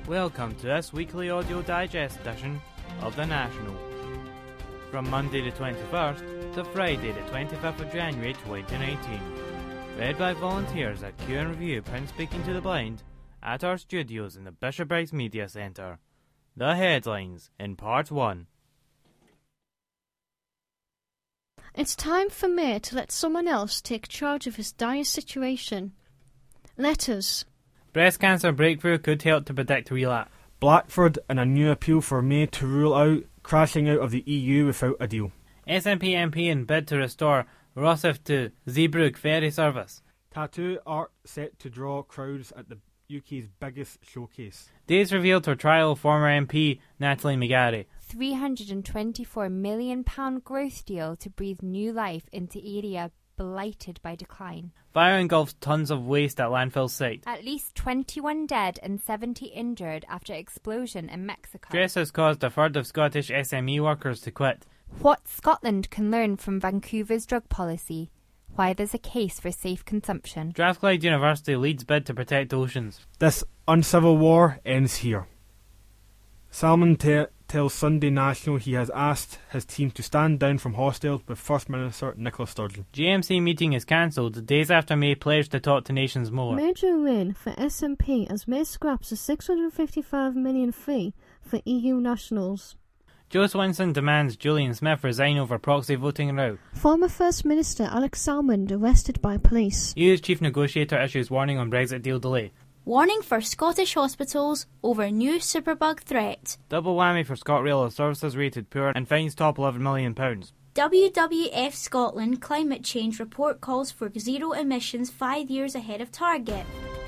Welcome to this weekly audio digest edition of The National. From Monday the 21st to Friday the 25th of January 2019. Read by volunteers at Q and Review Print Speaking to the Blind at our studios in the Bishopbriggs Media Centre. The headlines in Part 1. It's time for Mayor to let someone else take charge of his dire situation. Letters. Breast cancer breakthrough could help to predict relapse. Blackford in a new appeal for May to rule out crashing out of the EU without a deal. SNP MP in bid to restore Rosyth to Zeebrugge ferry service. Tattoo art set to draw crowds at the UK's biggest showcase. Days revealed for trial of former MP Natalie McGarry. £324 million growth deal to breathe new life into area blighted by decline. Fire engulfs tons of waste at landfill site. At least 21 dead and 70 injured after explosion in Mexico. Stress has caused a third of Scottish SME workers to quit. What Scotland can learn from Vancouver's drug policy. Why there's a case for safe consumption. Strathclyde University leads bid to protect oceans. This uncivil war ends here. Salmon tells Sunday National he has asked his team to stand down from hostels with First Minister Nicola Sturgeon. GMC meeting is cancelled days after May pledged to talk to nations more. Major win for SNP as May scraps a £655 million fee for EU nationals. Joe Swinson demands Julian Smith resign over proxy voting row. Former First Minister Alex Salmond arrested by police. EU's chief negotiator issues warning on Brexit deal delay. Warning for Scottish hospitals over new superbug threat. Double whammy for ScotRail as services rated poor and fines top £11 million. WWF Scotland climate change report calls for zero emissions 5 years ahead of target.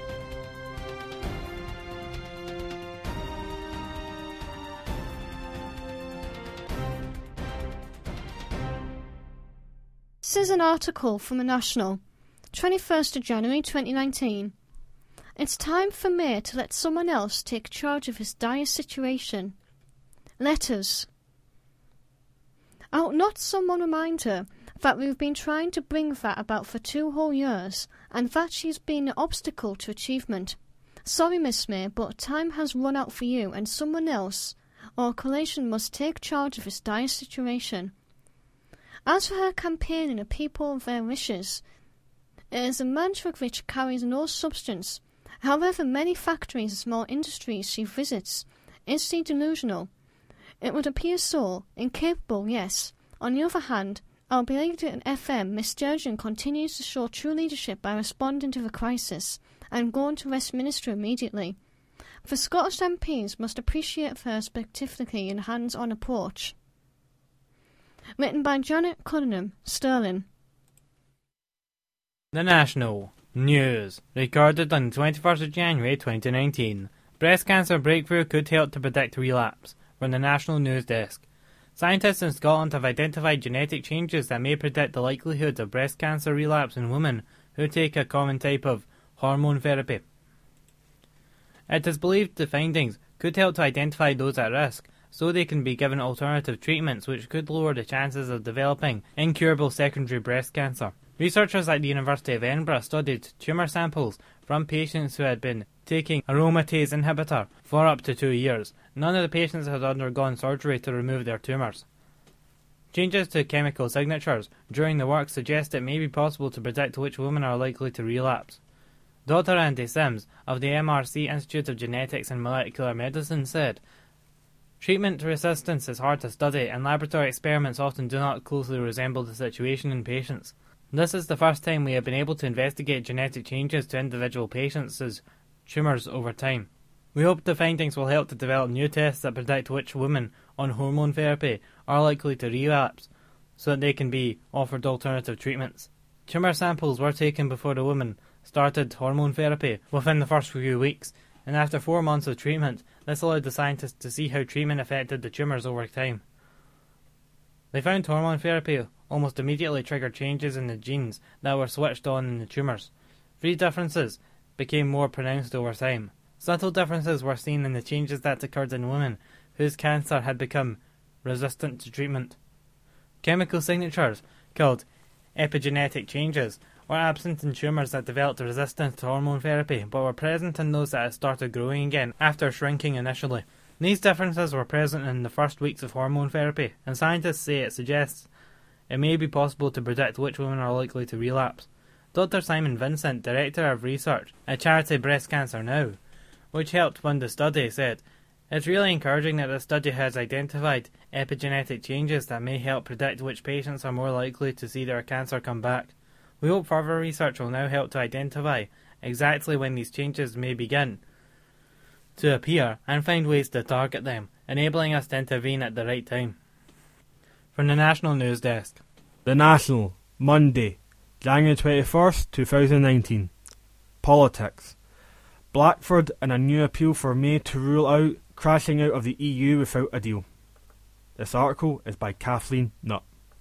This is an article from The National, 21st of January 2019. It's time for Mayor to let someone else take charge of his dire situation. Letters. I'll not someone remind her that we've been trying to bring that about for 2 whole years, and that she's been an obstacle to achievement. Sorry, Miss May, but time has run out for you, and someone else, or a coalition, must take charge of his dire situation. As for her campaigning the people of their wishes, it is a mantra which carries no substance. However many factories and small industries she visits, is she delusional? It would appear so, incapable, yes. On the other hand, albeit at FM, Miss Sturgeon continues to show true leadership by responding to the crisis and going to Westminster immediately. The Scottish MPs must appreciate her specifically in hands-on approach. Written by Janet Cunningham, Stirling. The National News. Recorded on the 21st of January 2019. Breast cancer breakthrough could help to predict relapse. From the National News Desk. Scientists in Scotland have identified genetic changes that may predict the likelihood of breast cancer relapse in women who take a common type of hormone therapy. It is believed the findings could help to identify those at risk, so they can be given alternative treatments which could lower the chances of developing incurable secondary breast cancer. Researchers at the University of Edinburgh studied tumour samples from patients who had been taking aromatase inhibitor for up to 2 years. None of the patients had undergone surgery to remove their tumours. Changes to chemical signatures during the work suggest it may be possible to predict which women are likely to relapse. Dr. Andy Sims of the MRC Institute of Genetics and Molecular Medicine said, "Treatment resistance is hard to study, and laboratory experiments often do not closely resemble the situation in patients. This is the first time we have been able to investigate genetic changes to individual patients' tumours over time. We hope the findings will help to develop new tests that predict which women on hormone therapy are likely to relapse, so that they can be offered alternative treatments." Tumour samples were taken before the woman started hormone therapy within the first few weeks, and after 4 months of treatment, this allowed the scientists to see how treatment affected the tumours over time. They found hormone therapy almost immediately triggered changes in the genes that were switched on in the tumours. 3 differences became more pronounced over time. Subtle differences were seen in the changes that occurred in women whose cancer had become resistant to treatment. Chemical signatures, called epigenetic changes, or absent in tumours that developed a resistance to hormone therapy but were present in those that had started growing again after shrinking initially. These differences were present in the first weeks of hormone therapy, and scientists say it suggests it may be possible to predict which women are likely to relapse. Dr. Simon Vincent, Director of Research at charity Breast Cancer Now, which helped fund the study, said, "It's really encouraging that the study has identified epigenetic changes that may help predict which patients are more likely to see their cancer come back. We hope further research will now help to identify exactly when these changes may begin to appear and find ways to target them, enabling us to intervene at the right time." From the National News Desk. The National, Monday, January 21st, 2019. Politics. Blackford and a new appeal for May to rule out crashing out of the EU without a deal. This article is by Kathleen Nutt.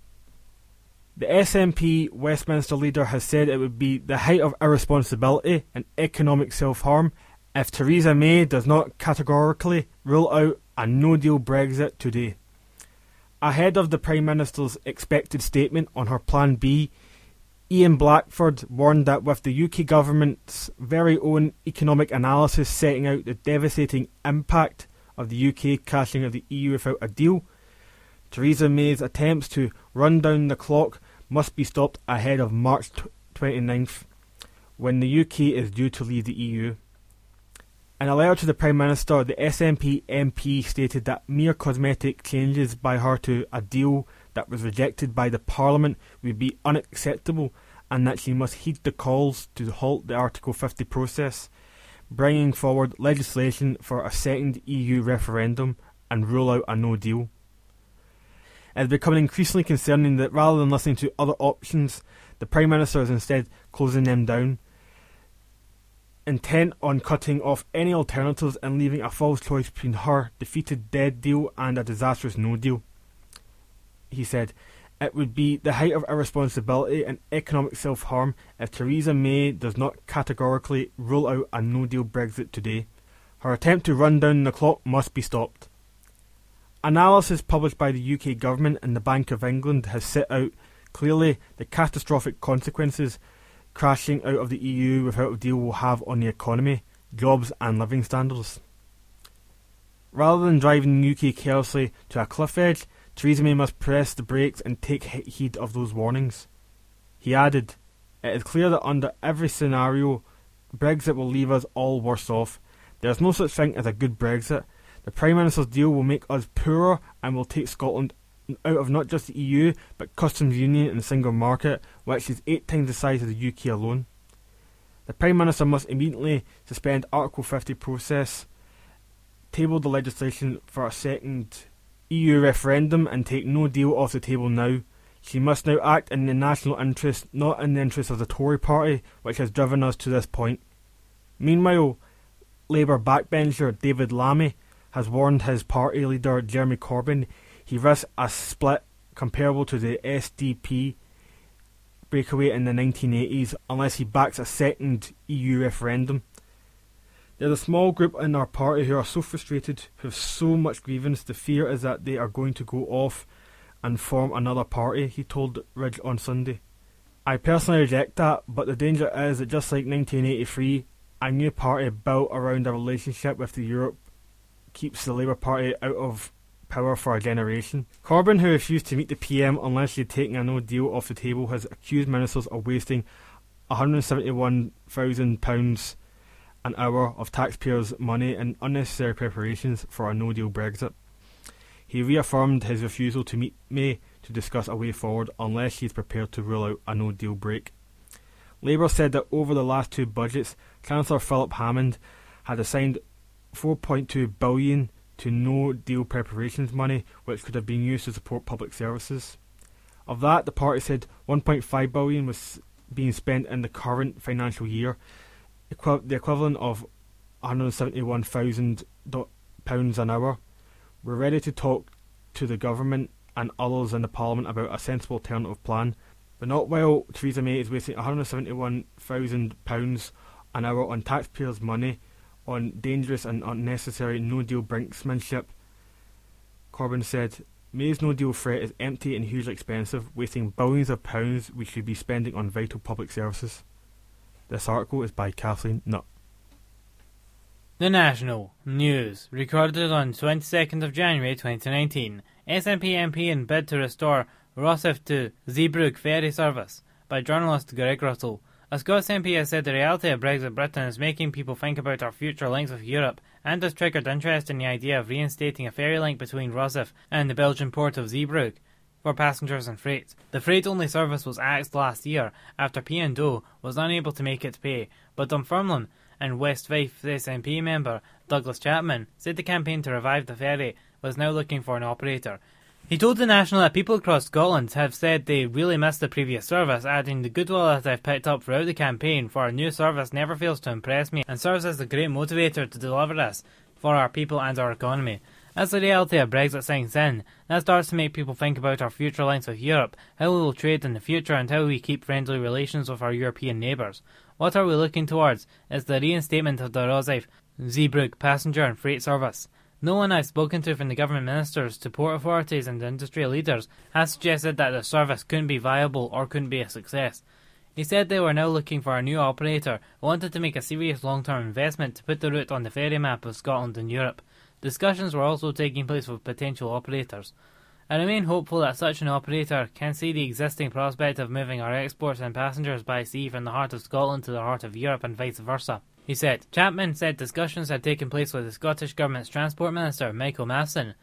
The SNP Westminster leader has said it would be the height of irresponsibility and economic self-harm if Theresa May does not categorically rule out a no-deal Brexit today. Ahead of the Prime Minister's expected statement on her Plan B, Ian Blackford warned that with the UK government's very own economic analysis setting out the devastating impact of the UK crashing out of the EU without a deal, Theresa May's attempts to run down the clock must be stopped ahead of March 29th, when the UK is due to leave the EU. In a letter to the Prime Minister, the SNP MP stated that mere cosmetic changes by her to a deal that was rejected by the Parliament would be unacceptable, and that she must heed the calls to halt the Article 50 process, bringing forward legislation for a second EU referendum and rule out a no deal. It is becoming increasingly concerning that rather than listening to other options, the Prime Minister is instead closing them down, intent on cutting off any alternatives and leaving a false choice between her defeated dead deal and a disastrous no deal. He said, "It would be the height of irresponsibility and economic self-harm if Theresa May does not categorically rule out a no-deal Brexit today. Her attempt to run down the clock must be stopped." Analysis published by the UK government and the Bank of England has set out clearly the catastrophic consequences crashing out of the EU without a deal will have on the economy, jobs and living standards. Rather than driving the UK carelessly to a cliff edge, Theresa May must press the brakes and take heed of those warnings. He added, "It is clear that under every scenario, Brexit will leave us all worse off. There is no such thing as a good Brexit. The Prime Minister's deal will make us poorer and will take Scotland out of not just the EU, but customs union and the single market, which is 8 times the size of the UK alone. The Prime Minister must immediately suspend Article 50 process, table the legislation for a second EU referendum and take no deal off the table now. She must now act in the national interest, not in the interest of the Tory party, which has driven us to this point." Meanwhile, Labour backbencher David Lammy has warned his party leader Jeremy Corbyn he risks a split comparable to the SDP breakaway in the 1980s unless he backs a second EU referendum. "There's a small group in our party who are so frustrated, who have so much grievance, the fear is that they are going to go off and form another party," he told Ridge on Sunday. "I personally reject that, but the danger is that just like 1983, a new party built around a relationship with the Europe keeps the Labour Party out of power for a generation." Corbyn, who refused to meet the PM unless he had taken a no deal off the table, has accused ministers of wasting £171,000 an hour of taxpayers' money in unnecessary preparations for a no-deal Brexit. He reaffirmed his refusal to meet May to discuss a way forward unless she is prepared to rule out a no-deal break. Labour said that over the last 2 budgets, Chancellor Philip Hammond had assigned £4.2 billion to no-deal preparations money, which could have been used to support public services. Of that, the party said £1.5 billion was being spent in the current financial year, the equivalent of £171,000 an hour. "We're ready to talk to the government and others in the Parliament about a sensible alternative plan, but not while Theresa May is wasting £171,000 an hour on taxpayers' money on dangerous and unnecessary no-deal brinksmanship," Corbyn said. May's no-deal threat is empty and hugely expensive, wasting billions of pounds we should be spending on vital public services. This article is by Kathleen Nutt. The National News, recorded on 22nd of January 2019. SNP MP in bid to restore Rosyth to Zeebrugge ferry service, by journalist Greg Russell. A Scots MP has said the reality of Brexit Britain is making people think about our future links with Europe, and has triggered interest in the idea of reinstating a ferry link between Rosyth and the Belgian port of Zeebrugge for passengers and freight. The freight-only service was axed last year after P&O was unable to make its pay, but Dunfermline and West Fife SNP member Douglas Chapman said the campaign to revive the ferry was now looking for an operator. He told The National that people across Scotland have said they really missed the previous service, adding, "The goodwill that I've picked up throughout the campaign for a new service never fails to impress me and serves as a great motivator to deliver this for our people and our economy." As the reality of Brexit sinks in, that starts to make people think about our future links with Europe, how we will trade in the future and how we keep friendly relations with our European neighbours. What are we looking towards is the reinstatement of the Rosyth Zeebrugge passenger and freight service. No one I've spoken to from the government ministers to port authorities and industry leaders has suggested that the service couldn't be viable or couldn't be a success. He said they were now looking for a new operator who wanted to make a serious long-term investment to put the route on the ferry map of Scotland and Europe. Discussions were also taking place with potential operators. I remain hopeful that such an operator can see the existing prospect of moving our exports and passengers by sea from the heart of Scotland to the heart of Europe and vice versa, he said. Chapman said discussions had taken place with the Scottish Government's Transport Minister, Michael Matheson,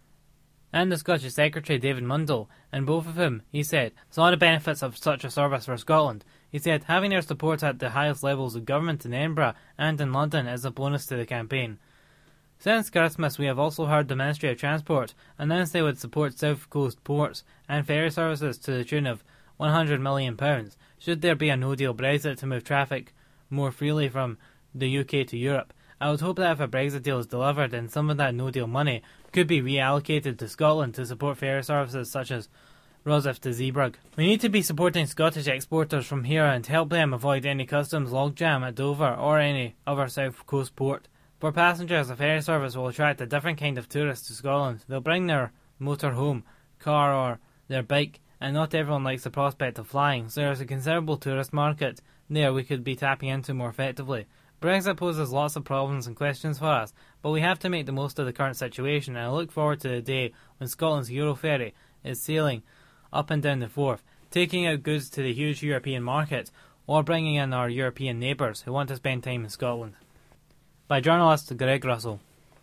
and the Scottish Secretary, David Mundell, and both of whom, he said, saw the benefits of such a service for Scotland. He said, having their support at the highest levels of government in Edinburgh and in London is a bonus to the campaign. Since Christmas, we have also heard the Ministry of Transport announce they would support South Coast ports and ferry services to the tune of £100 million, should there be a no-deal Brexit to move traffic more freely from the UK to Europe. I would hope that if a Brexit deal is delivered, then some of that no-deal money could be reallocated to Scotland to support ferry services such as Rosyth to Zeebrugge. We need to be supporting Scottish exporters from here and help them avoid any customs logjam at Dover or any other South Coast port. For passengers, the ferry service will attract a different kind of tourist to Scotland. They'll bring their motorhome, car or their bike, and not everyone likes the prospect of flying, so there's a considerable tourist market there we could be tapping into more effectively. Brexit poses lots of problems and questions for us, but we have to make the most of the current situation, and I look forward to the day when Scotland's Euroferry is sailing up and down the Forth, taking out goods to the huge European market, or bringing in our European neighbours who want to spend time in Scotland. By journalist Greg Russell.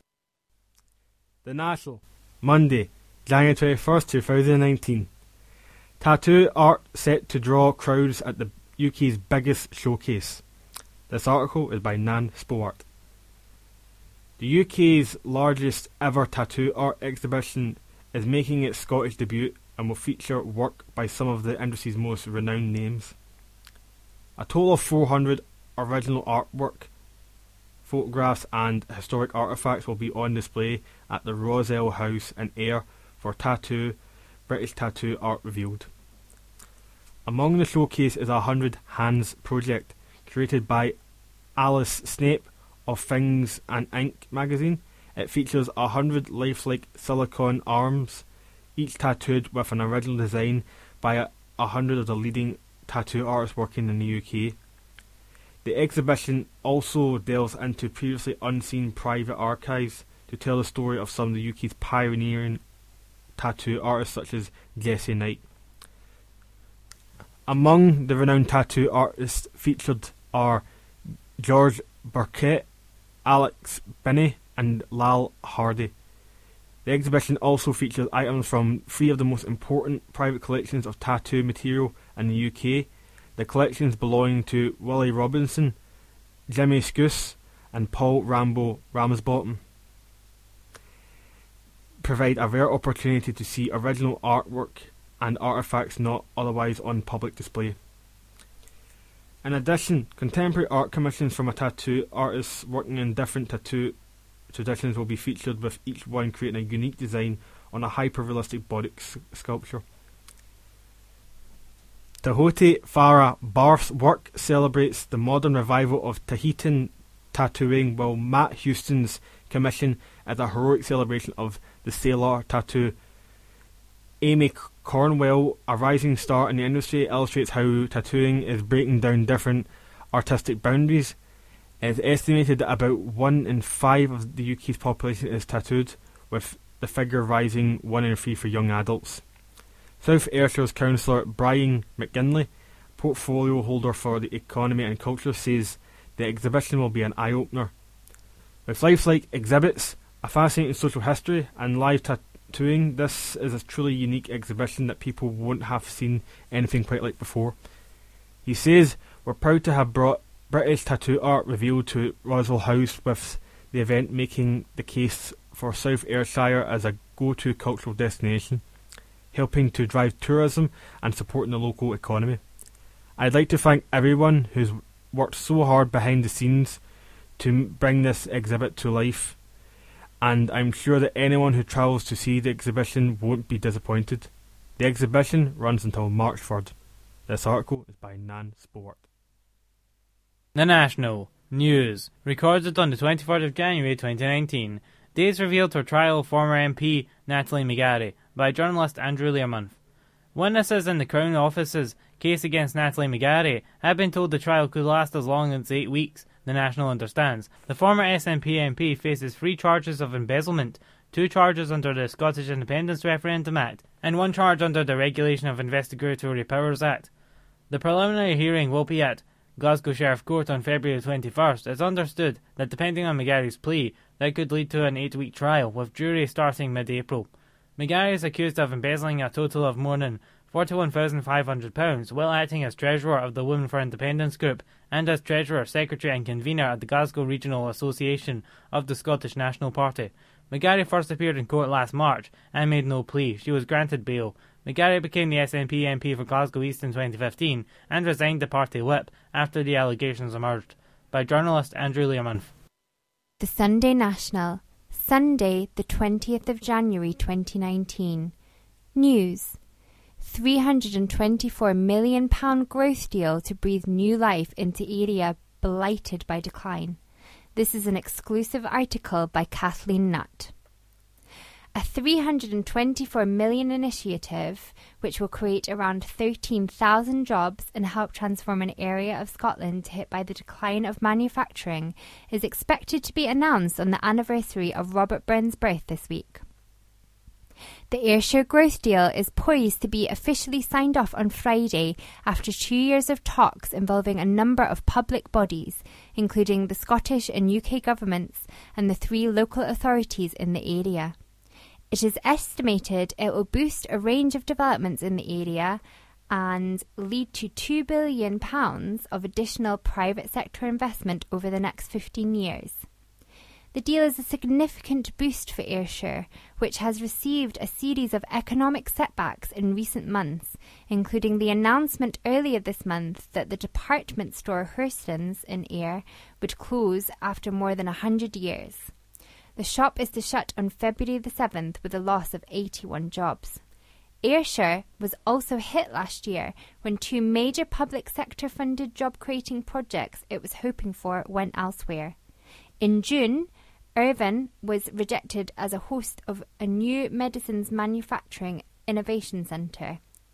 The National, Monday, January 21st, 2019. Tattoo art set to draw crowds at the UK's biggest showcase. This article is by Nan Spowart. The UK's largest ever tattoo art exhibition is making its Scottish debut and will feature work by some of the industry's most renowned names. A total of 400 original artwork, photographs and historic artefacts will be on display at the Roselle House in Ayr for Tattoo, British Tattoo Art Revealed. Among the showcase is a 100 Hands project created by Alice Snape of Things and Ink magazine. It features 100 lifelike silicone arms, each tattooed with an original design by 100 of the leading tattoo artists working in the UK. The exhibition also delves into previously unseen private archives to tell the story of some of the UK's pioneering tattoo artists such as Jessie Knight. Among the renowned tattoo artists featured are George Burkett, Alex Binney and Lal Hardy. The exhibition also features items from 3 of the most important private collections of tattoo material in the UK. The collections belonging to Willie Robinson, Jimmy Scouse and Paul Rambo Ramsbottom provide a rare opportunity to see original artwork and artefacts not otherwise on public display. In addition, contemporary art commissions from a tattoo artists working in different tattoo traditions will be featured, with each one creating a unique design on a hyper-realistic body sculpture. Tahoti Farah Barth's work celebrates the modern revival of Tahitian tattooing, while Matt Houston's commission is a heroic celebration of the sailor tattoo Amy Cornwell, a rising star in the industry, illustrates how tattooing is breaking down different artistic boundaries. It is estimated that about 1 in 5 of the UK's population is tattooed, with the figure rising 1 in 3 for young adults. South Ayrshire's councillor Brian McGinley, portfolio holder for the economy and culture, says the exhibition will be an eye-opener. With lifelike exhibits, a fascinating social history and live tattooing, this is a truly unique exhibition that people won't have seen anything quite like before. He says, "We're proud to have brought British tattoo art revealed to Roswell House, with the event making the case for South Ayrshire as a go-to cultural destination, helping to drive tourism and supporting the local economy. I'd like to thank everyone who's worked so hard behind the scenes to bring this exhibit to life, and I'm sure that anyone who travels to see the exhibition won't be disappointed. The exhibition runs until March 3rd. This article is by Nan Sport. The National News, recorded on the 23rd of January 2019. Dates revealed for trial of former MP Natalie McGarry by journalist Andrew Learmonth. Witnesses in the Crown Office's case against Natalie McGarry have been told the trial could last as long as 8 weeks, the National understands. The former SNP MP faces 3 charges of embezzlement, 2 charges under the Scottish Independence Referendum Act, and 1 charge under the Regulation of Investigatory Powers Act. The preliminary hearing will be at Glasgow Sheriff Court on February 21st. It's understood that depending on McGarry's plea, that could lead to an 8-week trial, with jury starting mid-April. McGarry is accused of embezzling a total of more than £41,500 while acting as treasurer of the Women for Independence group and as treasurer, secretary and convener at the Glasgow Regional Association of the Scottish National Party. McGarry first appeared in court last March and made no plea. She was granted bail. McGarry became the SNP MP for Glasgow East in 2015 and resigned the party whip after the allegations emerged. By journalist Andrew Learmonth. The Sunday National, Sunday the 20th of January 2019. News. £324 million growth deal to breathe new life into area blighted by decline. This is an exclusive article by Kathleen Nutt. A £324 million initiative, which will create around 13,000 jobs and help transform an area of Scotland hit by the decline of manufacturing, is expected to be announced on the anniversary of Robert Burns' birth this week. The Ayrshire Growth Deal is poised to be officially signed off on Friday after 2 years of talks involving a number of public bodies, including the Scottish and UK governments and the 3 local authorities in the area. It is estimated it will boost a range of developments in the area and lead to £2 billion of additional private sector investment over the next 15 years. The deal is a significant boost for Ayrshire, which has received a series of economic setbacks in recent months, including the announcement earlier this month that the department store Hurston's in Ayr would close after more than 100 years. The shop is to shut on February the 7th with a loss of 81 jobs. Ayrshire was also hit last year when 2 major public sector funded job creating projects it was hoping for went elsewhere. In June, Irvine was rejected as a host of a new Medicines Manufacturing Innovation Centre,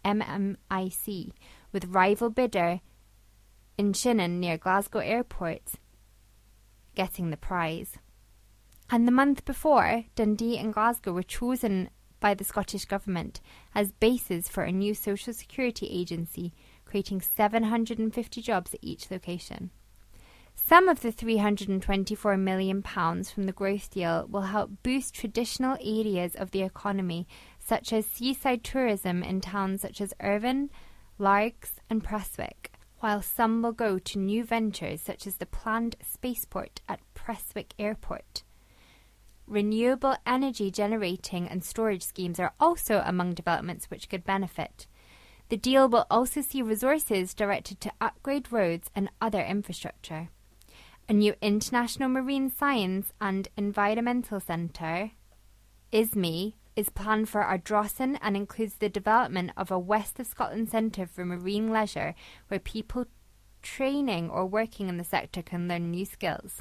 MMIC, with rival bidder Inchinnan near Glasgow Airport getting the prize. And the month before, Dundee and Glasgow were chosen by the Scottish Government as bases for a new social security agency, creating 750 jobs at each location. Some of the £324 million from the growth deal will help boost traditional areas of the economy, such as seaside tourism in towns such as Irvine, Largs and Prestwick, while some will go to new ventures such as the planned spaceport at Prestwick Airport. Renewable energy generating and storage schemes are also among developments which could benefit. The deal will also see resources directed to upgrade roads and other infrastructure. A new International Marine Science and Environmental Centre, ISME, is planned for Ardrossan and includes the development of a West of Scotland Centre for Marine Leisure where people training or working in the sector can learn new skills.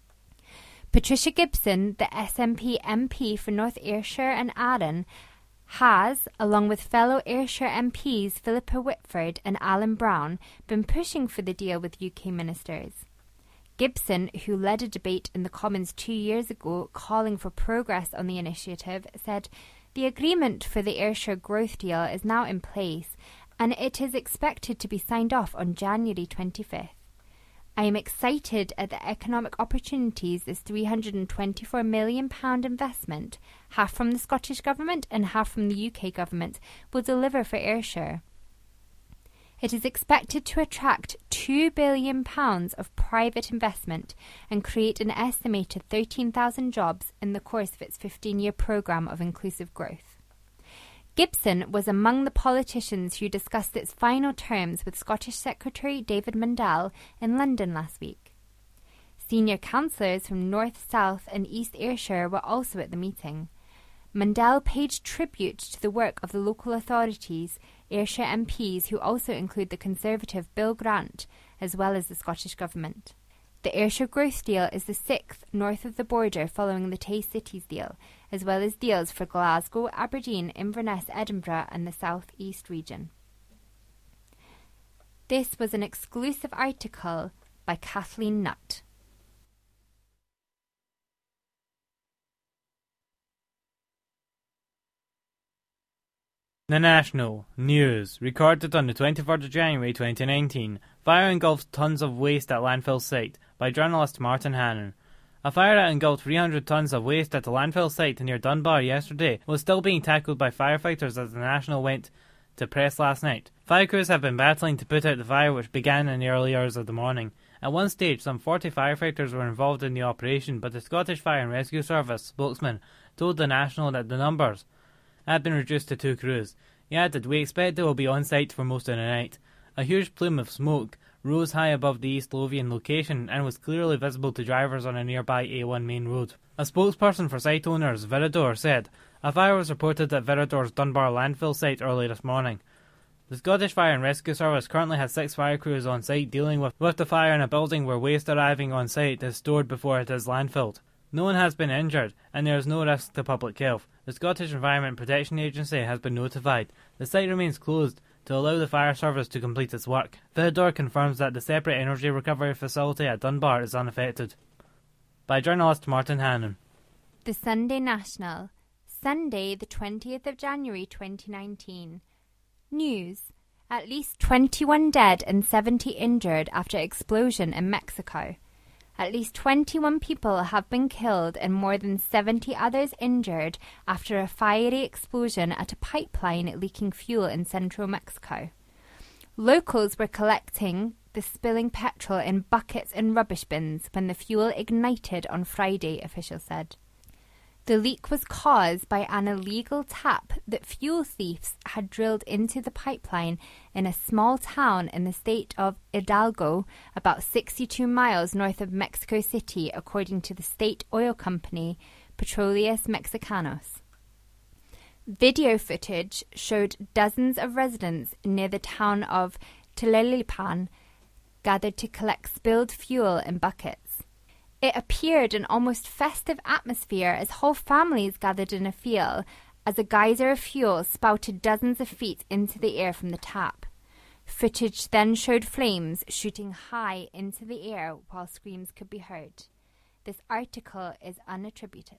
Patricia Gibson, the SNP MP for North Ayrshire and Arran, has, along with fellow Ayrshire MPs Philippa Whitford and Alan Brown, been pushing for the deal with UK ministers. Gibson, who led a debate in the Commons 2 years ago calling for progress on the initiative, said, "The agreement for the Ayrshire growth deal is now in place and it is expected to be signed off on January 25th. I am excited at the economic opportunities this £324 million investment, half from the Scottish Government and half from the UK Government, will deliver for Ayrshire. It is expected to attract £2 billion of private investment and create an estimated 13,000 jobs in the course of its 15-year programme of inclusive growth." Gibson was among the politicians who discussed its final terms with Scottish Secretary David Mundell in London last week. Senior councillors from North, South and East Ayrshire were also at the meeting. Mundell paid tribute to the work of the local authorities, Ayrshire MPs who also include the Conservative Bill Grant, as well as the Scottish Government. The Ayrshire Growth Deal is the sixth north of the border following the Tay Cities deal, as well as deals for Glasgow, Aberdeen, Inverness, Edinburgh and the South East region. This was an exclusive article by Kathleen Nutt. The National News, recorded on the 23rd of January 2019, fire engulfed tons of waste at landfill site, by journalist Martin Hannon. A fire that engulfed 300 tons of waste at a landfill site near Dunbar yesterday was still being tackled by firefighters as the National went to press last night. Fire crews have been battling to put out the fire, which began in the early hours of the morning. At one stage, some 40 firefighters were involved in the operation, but the Scottish Fire and Rescue Service spokesman told the National that the numbers had been reduced to 2 crews. He added, "We expect they will be on site for most of the night." A huge plume of smoke rose high above the East Lothian location and was clearly visible to drivers on a nearby A1 main road. A spokesperson for site owners, Viridor, said, "A fire was reported at Viridor's Dunbar landfill site early this morning." The Scottish Fire and Rescue Service currently has 6 fire crews on site dealing with the fire in a building where waste arriving on site is stored before it is landfilled. No one has been injured, and there is no risk to public health. The Scottish Environment Protection Agency has been notified. The site remains closed to allow the fire service to complete its work. Viridor confirms that the separate energy recovery facility at Dunbar is unaffected. By journalist Martin Hannon. The Sunday National, Sunday the 20th of January 2019. News. At least 21 dead and 70 injured after explosion in Mexico. At least 21 people have been killed and more than 70 others injured after a fiery explosion at a pipeline leaking fuel in central Mexico. Locals were collecting the spilling petrol in buckets and rubbish bins when the fuel ignited on Friday, officials said. The leak was caused by an illegal tap that fuel thieves had drilled into the pipeline in a small town in the state of Hidalgo, about 62 miles north of Mexico City, according to the state oil company Petróleos Mexicanos. Video footage showed dozens of residents near the town of Tlalpan gathered to collect spilled fuel in buckets. It appeared an almost festive atmosphere as whole families gathered in a field as a geyser of fuel spouted dozens of feet into the air from the tap. Footage then showed flames shooting high into the air while screams could be heard. This article is unattributed.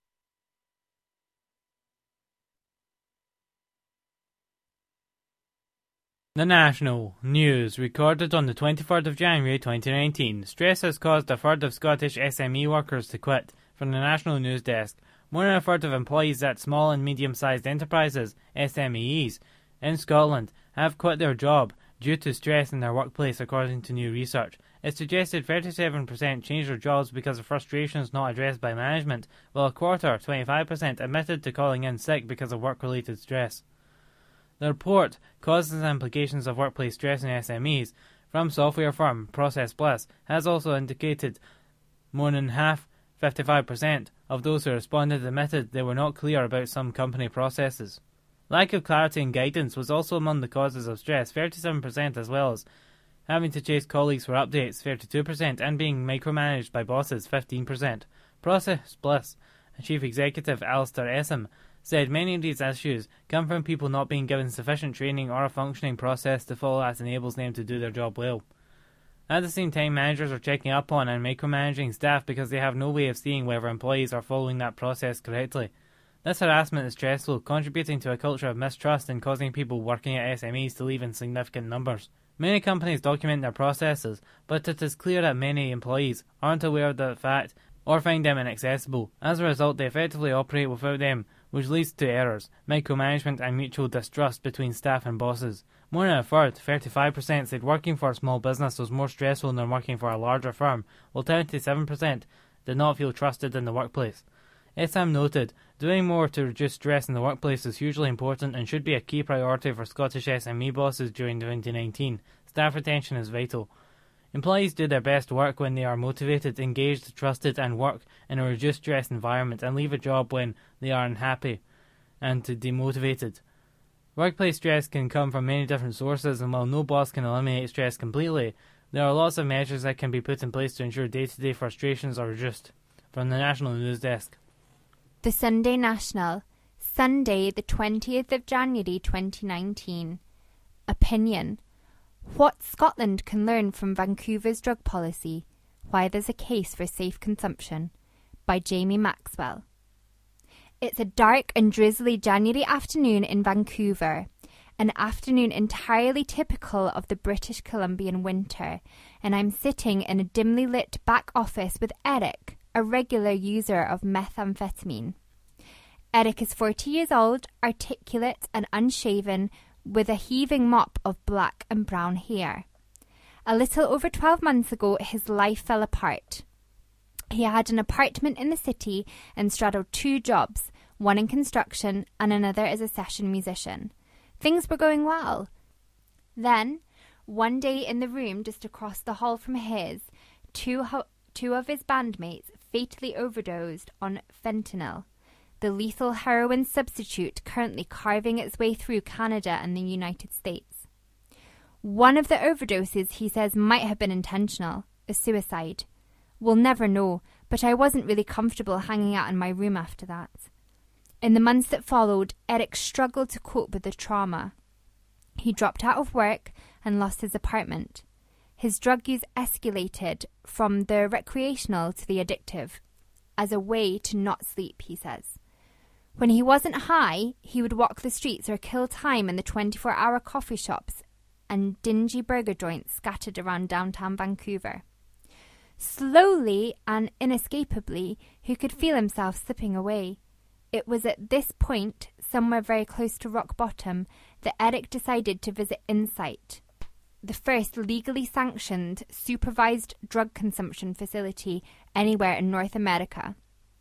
The National News, recorded on the 23rd of January 2019. Stress has caused a third of Scottish SME workers to quit. From the National News Desk, more than a third of employees at small and medium-sized enterprises, SMEs, in Scotland have quit their job due to stress in their workplace, according to new research. It suggested 37% changed their jobs because of frustrations not addressed by management, while a quarter, 25%, admitted to calling in sick because of work-related stress. The report, Causes and Implications of Workplace Stress in SMEs, from software firm Process Bliss, has also indicated more than half, 55%, of those who responded admitted they were not clear about some company processes. Lack of clarity and guidance was also among the causes of stress, 37%, as well as having to chase colleagues for updates, 32%, and being micromanaged by bosses, 15%. Process Bliss Chief Executive Alistair Essam said many of these issues come from people not being given sufficient training or a functioning process to follow that enables them to do their job well. At the same time, managers are checking up on and micromanaging staff because they have no way of seeing whether employees are following that process correctly. This harassment is stressful, contributing to a culture of mistrust and causing people working at SMEs to leave in significant numbers. Many companies document their processes, but it is clear that many employees aren't aware of the fact or find them inaccessible. As a result, they effectively operate without them, which leads to errors, micromanagement and mutual distrust between staff and bosses. More than a third, 35%, said working for a small business was more stressful than working for a larger firm, while 27% did not feel trusted in the workplace. SM noted, doing more to reduce stress in the workplace is hugely important and should be a key priority for Scottish SME bosses during 2019. Staff retention is vital. Employees do their best work when they are motivated, engaged, trusted and work in a reduced stress environment and leave a job when they are unhappy and demotivated. Workplace stress can come from many different sources, and while no boss can eliminate stress completely, there are lots of measures that can be put in place to ensure day-to-day frustrations are reduced. From the National News Desk. The Sunday National, Sunday the 20th of January 2019. Opinion. What Scotland can learn from Vancouver's drug policy. Why there's a case for safe consumption. By Jamie Maxwell. It's a dark and drizzly January afternoon in Vancouver. An afternoon entirely typical of the British Columbian winter, and I'm sitting in a dimly lit back office with Eric, a regular user of methamphetamine. Eric is 40 years old, articulate and unshaven, with a heaving mop of black and brown hair. A little over 12 months ago, his life fell apart. He had an apartment in the city and straddled 2 jobs, one in construction and another as a session musician. Things were going well. Then, one day in the room just across the hall from his, two of his bandmates fatally overdosed on fentanyl, the lethal heroin substitute currently carving its way through Canada and the United States. One of the overdoses, he says, might have been intentional, a suicide. We'll never know, but I wasn't really comfortable hanging out in my room after that. In the months that followed, Eric struggled to cope with the trauma. He dropped out of work and lost his apartment. His drug use escalated from the recreational to the addictive, as a way to not sleep, he says. When he wasn't high, he would walk the streets or kill time in the 24-hour coffee shops and dingy burger joints scattered around downtown Vancouver. Slowly and inescapably, he could feel himself slipping away. It was at this point, somewhere very close to rock bottom, that Eric decided to visit Insight, the first legally sanctioned, supervised drug consumption facility anywhere in North America.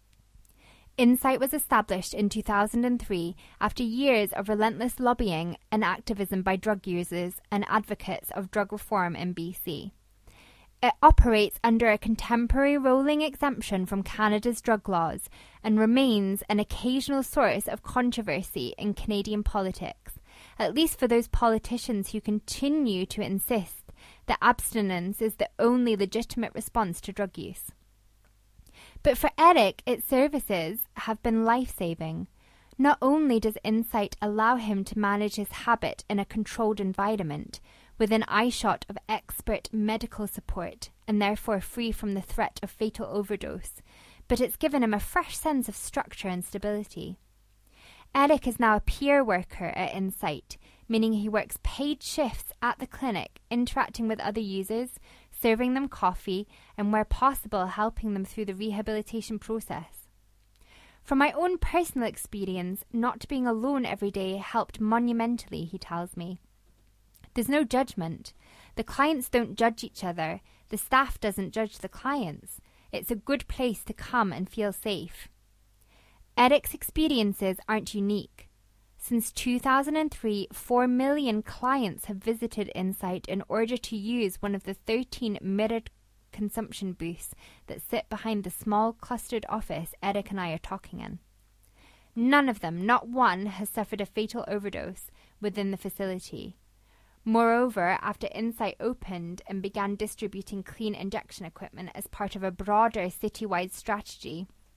Insight was established in 2003 after years of relentless lobbying and activism by drug users and advocates of drug reform in BC. It operates under a contemporary rolling exemption from Canada's drug laws and remains an occasional source of controversy in Canadian politics, at least for those politicians who continue to insist that abstinence is the only legitimate response to drug use. But for Eric, its services have been life-saving. Not only does Insight allow him to manage his habit in a controlled environment, within eyeshot of expert medical support and therefore free from the threat of fatal overdose, but it's given him a fresh sense of structure and stability. Eric is now a peer worker at Insight, meaning he works paid shifts at the clinic, interacting with other users, serving them coffee, and where possible helping them through the rehabilitation process. From my own personal experience, not being alone every day helped monumentally, he tells me. There's no judgment. The clients don't judge each other. The staff doesn't judge the clients. It's a good place to come and feel safe. Eric's experiences aren't unique. Since 2003, 4 million clients have visited Insight in order to use one of the 13 mirrored consumption booths that sit behind the small clustered office Eric and I are talking in. None of them, not one, has suffered a fatal overdose within the facility. Moreover, after Insight opened and began distributing clean injection equipment as part of a broader citywide strategy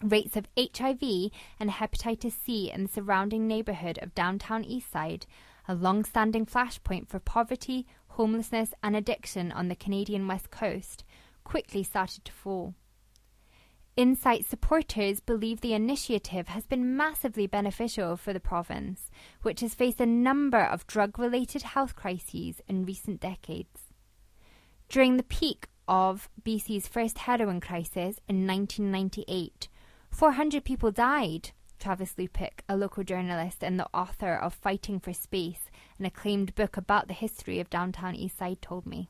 Rates of HIV and hepatitis C in the surrounding neighbourhood of downtown Eastside, a long-standing flashpoint for poverty, homelessness and addiction on the Canadian West Coast, quickly started to fall. Insight supporters believe the initiative has been massively beneficial for the province, which has faced a number of drug-related health crises in recent decades. During the peak of BC's first heroin crisis in 1998, 400 people died, Travis Lupick, a local journalist and the author of Fighting for Space, an acclaimed book about the history of downtown Eastside, told me.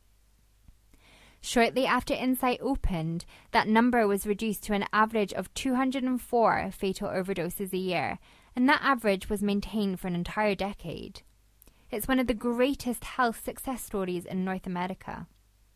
Shortly after Insight opened, that number was reduced to an average of 204 fatal overdoses a year, and that average was maintained for an entire decade. It's one of the greatest health success stories in North America.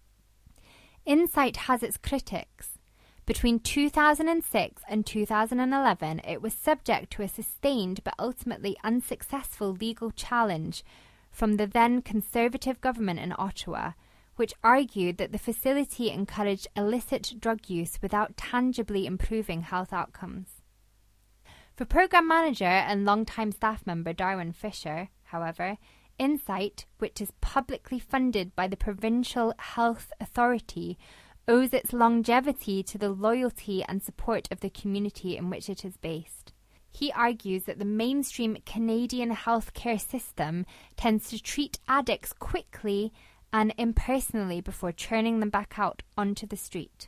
Insight has its critics. Between 2006 and 2011, it was subject to a sustained but ultimately unsuccessful legal challenge from the then Conservative government in Ottawa, which argued that the facility encouraged illicit drug use without tangibly improving health outcomes. For Programme Manager and long-time staff member Darwin Fisher, however, Insight, which is publicly funded by the Provincial Health Authority, owes its longevity to the loyalty and support of the community in which it is based. He argues that the mainstream Canadian healthcare system tends to treat addicts quickly and impersonally before churning them back out onto the street.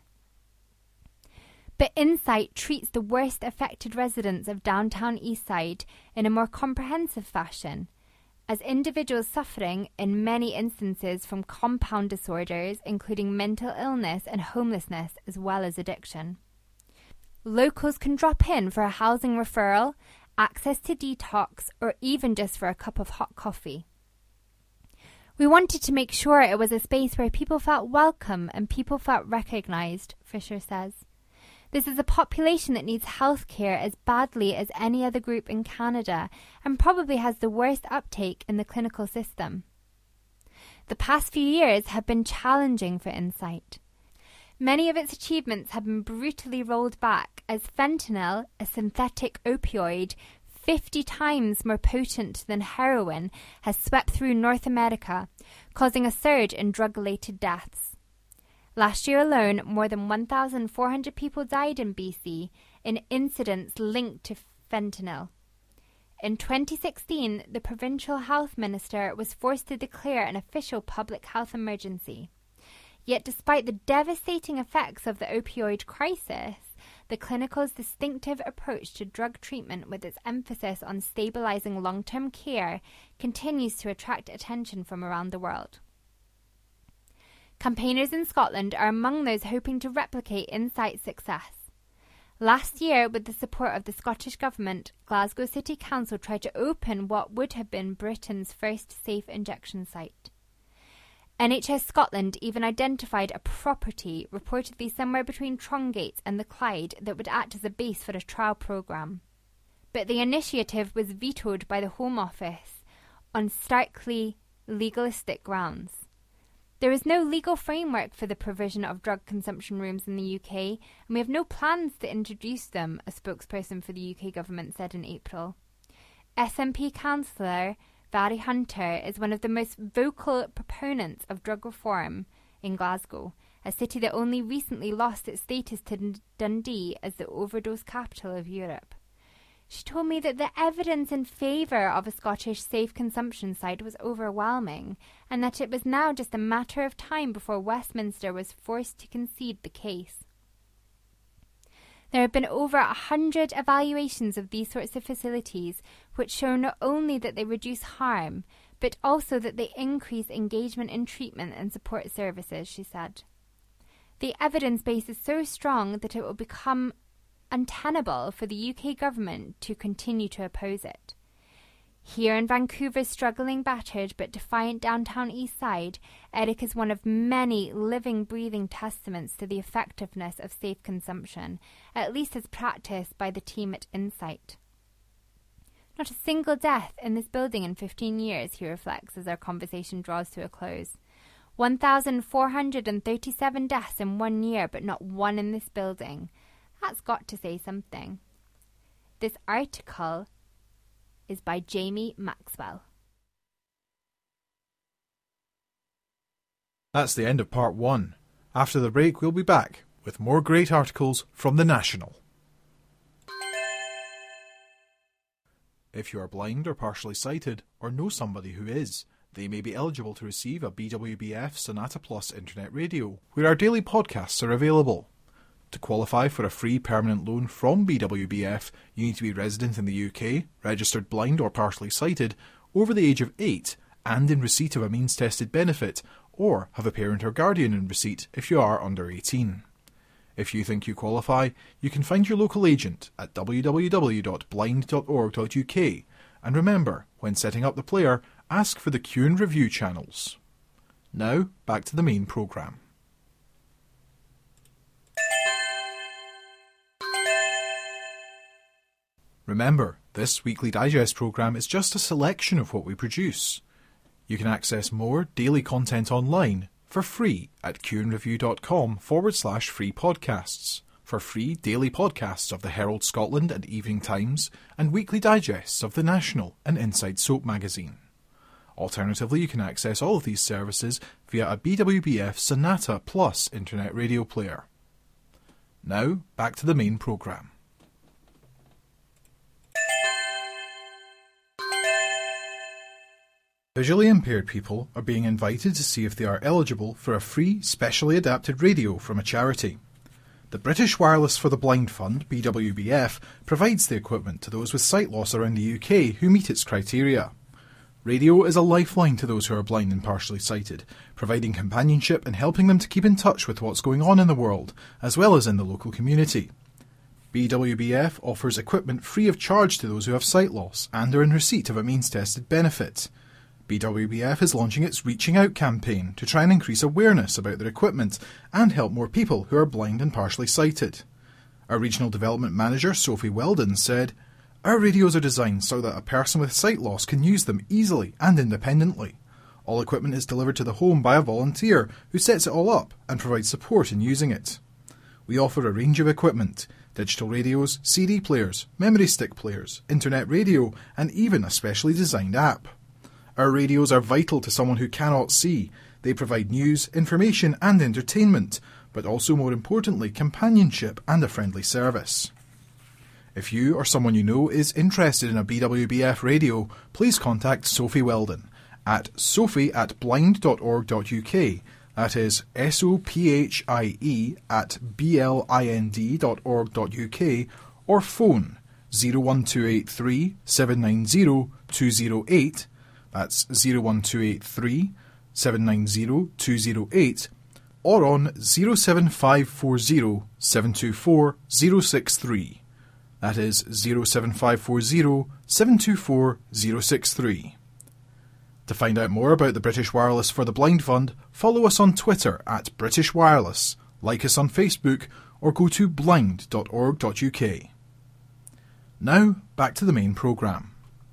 But Insight treats the worst affected residents of downtown Eastside in a more comprehensive fashion, as individuals suffering in many instances from compound disorders, including mental illness and homelessness, as well as addiction. Locals can drop in for a housing referral, access to detox, or even just for a cup of hot coffee. We wanted to make sure it was a space where people felt welcome and people felt recognised, Fisher says. This is a population that needs healthcare as badly as any other group in Canada and probably has the worst uptake in the clinical system. The past few years have been challenging for Insight. Many of its achievements have been brutally rolled back as fentanyl, a synthetic opioid 50 times more potent than heroin, has swept through North America, causing a surge in drug-related deaths. Last year alone, more than 1,400 people died in BC in incidents linked to fentanyl. In 2016, the provincial health minister was forced to declare an official public health emergency. Yet despite the devastating effects of the opioid crisis, the clinical's distinctive approach to drug treatment with its emphasis on stabilising long-term care continues to attract attention from around the world. Campaigners in Scotland are among those hoping to replicate Insight's success. Last year, with the support of the Scottish Government, Glasgow City Council tried to open what would have been Britain's first safe injection site. NHS Scotland even identified a property, reportedly somewhere between Trongate and the Clyde, that would act as a base for a trial programme. But the initiative was vetoed by the Home Office on starkly legalistic grounds. There is no legal framework for the provision of drug consumption rooms in the UK, and we have no plans to introduce them, a spokesperson for the UK government said in April. SNP councillor Barry Hunter is one of the most vocal proponents of drug reform in Glasgow, a city that only recently lost its status to Dundee as the overdose capital of Europe. She told me that the evidence in favour of a Scottish safe consumption site was overwhelming, and that it was now just a matter of time before Westminster was forced to concede the case. There have been over 100 evaluations of these sorts of facilities, which show not only that they reduce harm, but also that they increase engagement in treatment and support services, she said. The evidence base is so strong that it will become untenable for the UK government to continue to oppose it. Here in Vancouver's struggling, battered but defiant downtown east side, Eric is one of many living, breathing testaments to the effectiveness of safe consumption, at least as practiced by the team at Insight. Not a single death in this building in 15 years, he reflects as our conversation draws to a close. 1,437 deaths in 1 year, but not one in this building. That's got to say something. This article is by Jamie Maxwell. That's the end of part 1. After the break, we'll be back with more great articles from The National. If you are blind or partially sighted, or know somebody who is, they may be eligible to receive a BWBF Sonata Plus internet radio, where our daily podcasts are available. To qualify for a free permanent loan from BWBF, you need to be resident in the UK, registered blind or partially sighted, over the age of 8, and in receipt of a means-tested benefit, or have a parent or guardian in receipt if you are under 18. If you think you qualify, you can find your local agent at www.blind.org.uk, and remember, when setting up the player, ask for the Q and Review channels. Now, back to the main programme. Remember, this weekly digest programme is just a selection of what we produce. You can access more daily content online for free at qandreview.com/free podcasts, for free daily podcasts of the Herald Scotland and Evening Times, and weekly digests of The National and Inside Soap magazine. Alternatively, you can access all of these services via a BWBF Sonata Plus internet radio player. Now, back to the main programme. Visually impaired people are being invited to see if they are eligible for a free, specially adapted radio from a charity. The British Wireless for the Blind Fund, BWBF, provides the equipment to those with sight loss around the UK who meet its criteria. Radio is a lifeline to those who are blind and partially sighted, providing companionship and helping them to keep in touch with what's going on in the world, as well as in the local community. BWBF offers equipment free of charge to those who have sight loss and are in receipt of a means-tested benefit. BWBF is launching its Reaching Out campaign to try and increase awareness about their equipment and help more people who are blind and partially sighted. Our Regional Development Manager, Sophie Weldon, said, "Our radios are designed so that a person with sight loss can use them easily and independently. All equipment is delivered to the home by a volunteer who sets it all up and provides support in using it. We offer a range of equipment: digital radios, CD players, memory stick players, internet radio, and even a specially designed app. Our radios are vital to someone who cannot see. They provide news, information and entertainment, but also more importantly companionship and a friendly service." If you or someone you know is interested in a BWBF radio, please contact Sophie Weldon at sophie@blind.org.uk, that is sophie@blind.org.uk, or phone 01283 790 208, that's 01283 790 208, or on 07540 724 063, that is 07540 724 063. To find out more about the British Wireless for the Blind Fund, follow us on Twitter at British Wireless, like us on Facebook, or go to blind.org.uk. Now, back to the main programme.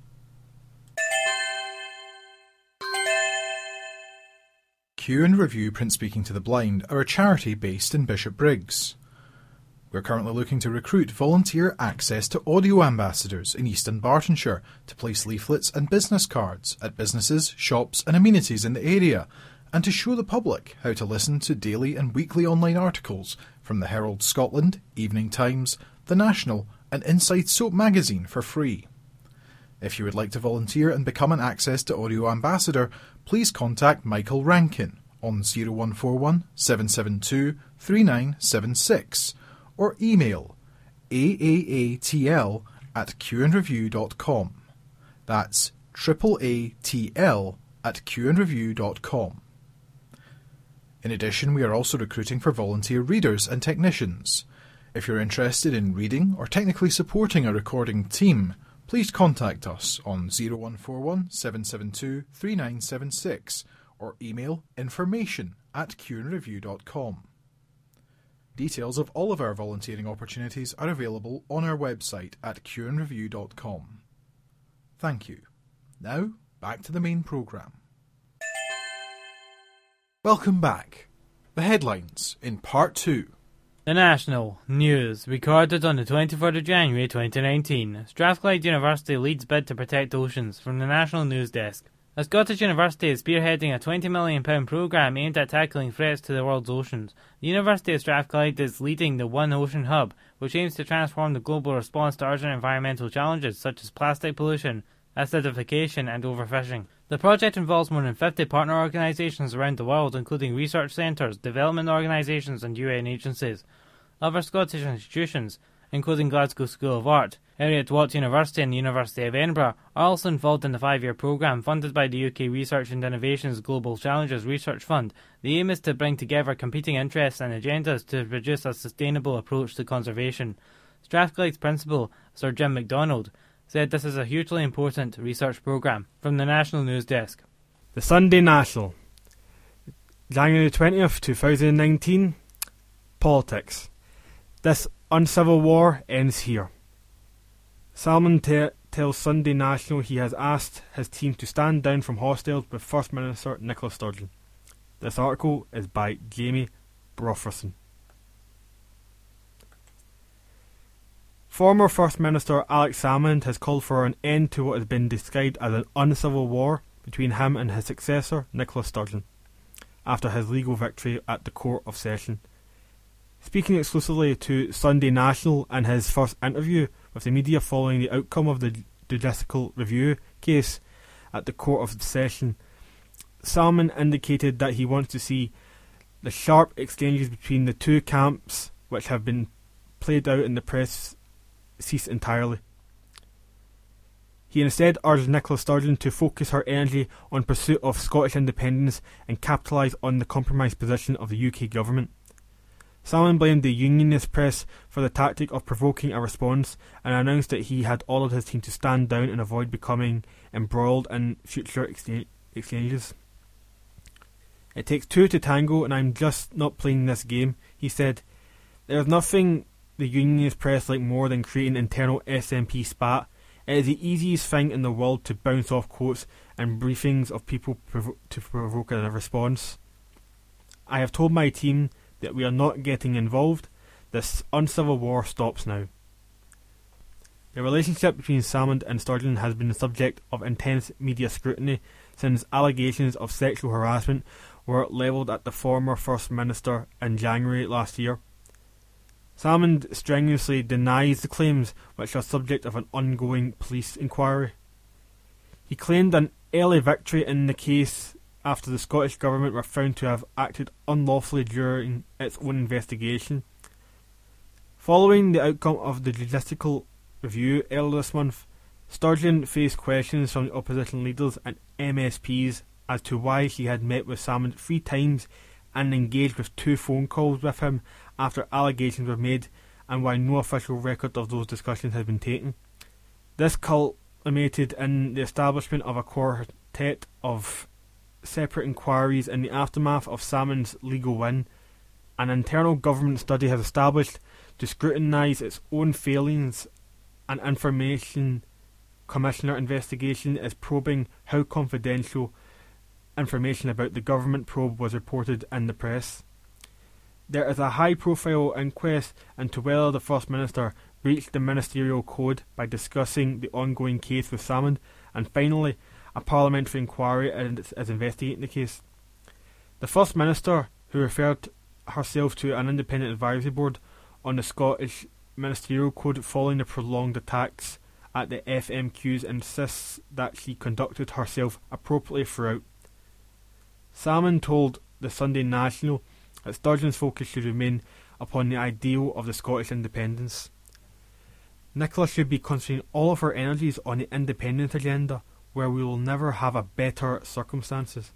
Q and Review Print Speaking to the Blind are a charity based in Bishopbriggs. We're currently looking to recruit volunteer access to audio ambassadors in East Dunbartonshire to place leaflets and business cards at businesses, shops and amenities in the area, and to show the public how to listen to daily and weekly online articles from the Herald Scotland, Evening Times, The National and Inside Soap magazine for free. If you would like to volunteer and become an Access to Audio ambassador, please contact Michael Rankin on 0141 772 3976 or email aaatl@qandreview.com. That's AAATL@qandreview.com. In addition, we are also recruiting for volunteer readers and technicians. If you're interested in reading or technically supporting a recording team, please contact us on 0141 772 3976 or email information@qandreview.com. Details of all of our volunteering opportunities are available on our website at qandreview.com. Thank you. Now, back to the main programme. Welcome back. The headlines in Part 2. The National News, recorded on the 23rd of January 2019. Strathclyde University leads bid to protect oceans, from the National News Desk. A Scottish university is spearheading a £20 million programme aimed at tackling threats to the world's oceans. The University of Strathclyde is leading the One Ocean Hub, which aims to transform the global response to urgent environmental challenges such as plastic pollution, acidification and overfishing. The project involves more than 50 partner organisations around the world, including research centres, development organisations and UN agencies. Other Scottish institutions, including Glasgow School of Art, Heriot-Watt University and the University of Edinburgh, are also involved in the 5-year programme funded by the UK Research and Innovation's Global Challenges Research Fund. The aim is to bring together competing interests and agendas to produce a sustainable approach to conservation. Strathclyde's principal, Sir Jim MacDonald, said this is a hugely important research programme. From the National News Desk. The Sunday National, January 20th, 2019. Politics. This uncivil war ends here. Salmond tells Sunday National he has asked his team to stand down from hostels with First Minister Nicola Sturgeon. This article is by Jamie Brofferson. Former First Minister Alex Salmond has called for an end to what has been described as an uncivil war between him and his successor, Nicola Sturgeon, after his legal victory at the Court of Session. Speaking exclusively to Sunday National in his first interview with the media following the outcome of the judicial review case at the Court of Session, Salmond indicated that he wants to see the sharp exchanges between the two camps which have been played out in the press cease entirely. He instead urged Nicola Sturgeon to focus her energy on pursuit of Scottish independence and capitalise on the compromise position of the UK government. Salmond blamed the unionist press for the tactic of provoking a response and announced that he had ordered his team to stand down and avoid becoming embroiled in future exchanges. It takes two to tango and I'm just not playing this game, he said. There is nothing the unionist press like more than creating internal SNP spat. It is the easiest thing in the world to bounce off quotes and briefings of people to provoke a response. I have told my team that we are not getting involved. This uncivil war stops now. The relationship between Salmond and Sturgeon has been the subject of intense media scrutiny since allegations of sexual harassment were levelled at the former First Minister in January last year. Salmond strenuously denies the claims, which are subject of an ongoing police inquiry. He claimed an early victory in the case after the Scottish Government were found to have acted unlawfully during its own investigation. Following the outcome of the judicial review earlier this month, Sturgeon faced questions from the opposition leaders and MSPs as to why she had met with Salmond 3 times and engaged with 2 phone calls with him after allegations were made, and why no official record of those discussions had been taken. This culminated in the establishment of a quartet of separate inquiries in the aftermath of Salmond's legal win. An internal government study has established to scrutinise its own failings. An Information Commissioner investigation is probing how confidential information about the government probe was reported in the press. There is a high-profile inquest into whether the First Minister breached the ministerial code by discussing the ongoing case with Salmond, and finally, a parliamentary inquiry is investigating the case. The First Minister, who referred herself to an independent advisory board on the Scottish ministerial code following the prolonged attacks at the FMQs, insists that she conducted herself appropriately throughout. Salmond told the Sunday National that Sturgeon's focus should remain upon the ideal of the Scottish independence. Nicola should be concentrating all of her energies on the independence agenda, where we will never have a better circumstances.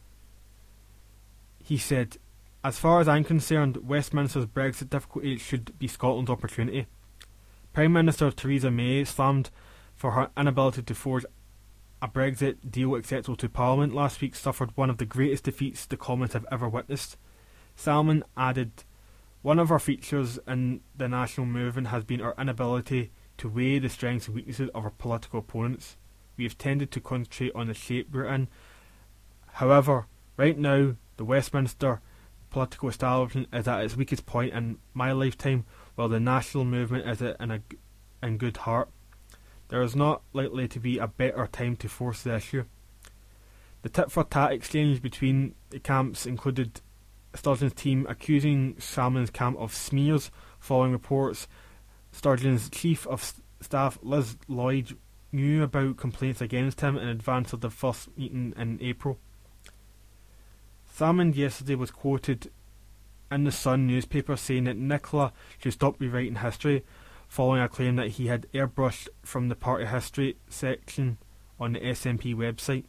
He said, as far as I'm concerned, Westminster's Brexit difficulty should be Scotland's opportunity. Prime Minister Theresa May slammed for her inability to forge a Brexit deal acceptable to Parliament last week suffered one of the greatest defeats the Commons have ever witnessed. Salmond added, one of our features in the national movement has been our inability to weigh the strengths and weaknesses of our political opponents. We have tended to concentrate on the shape we're in. However, right now, the Westminster political establishment is at its weakest point in my lifetime, while the national movement is in good heart. There is not likely to be a better time to force the issue. The tit-for-tat exchange between the camps included Sturgeon's team accusing Salmon's camp of smears following reports Sturgeon's chief of staff Liz Lloyd knew about complaints against him in advance of the first meeting in April. Salmond yesterday was quoted in the Sun newspaper saying that Nicola should stop rewriting history, following a claim that he had airbrushed from the party history section on the SNP website.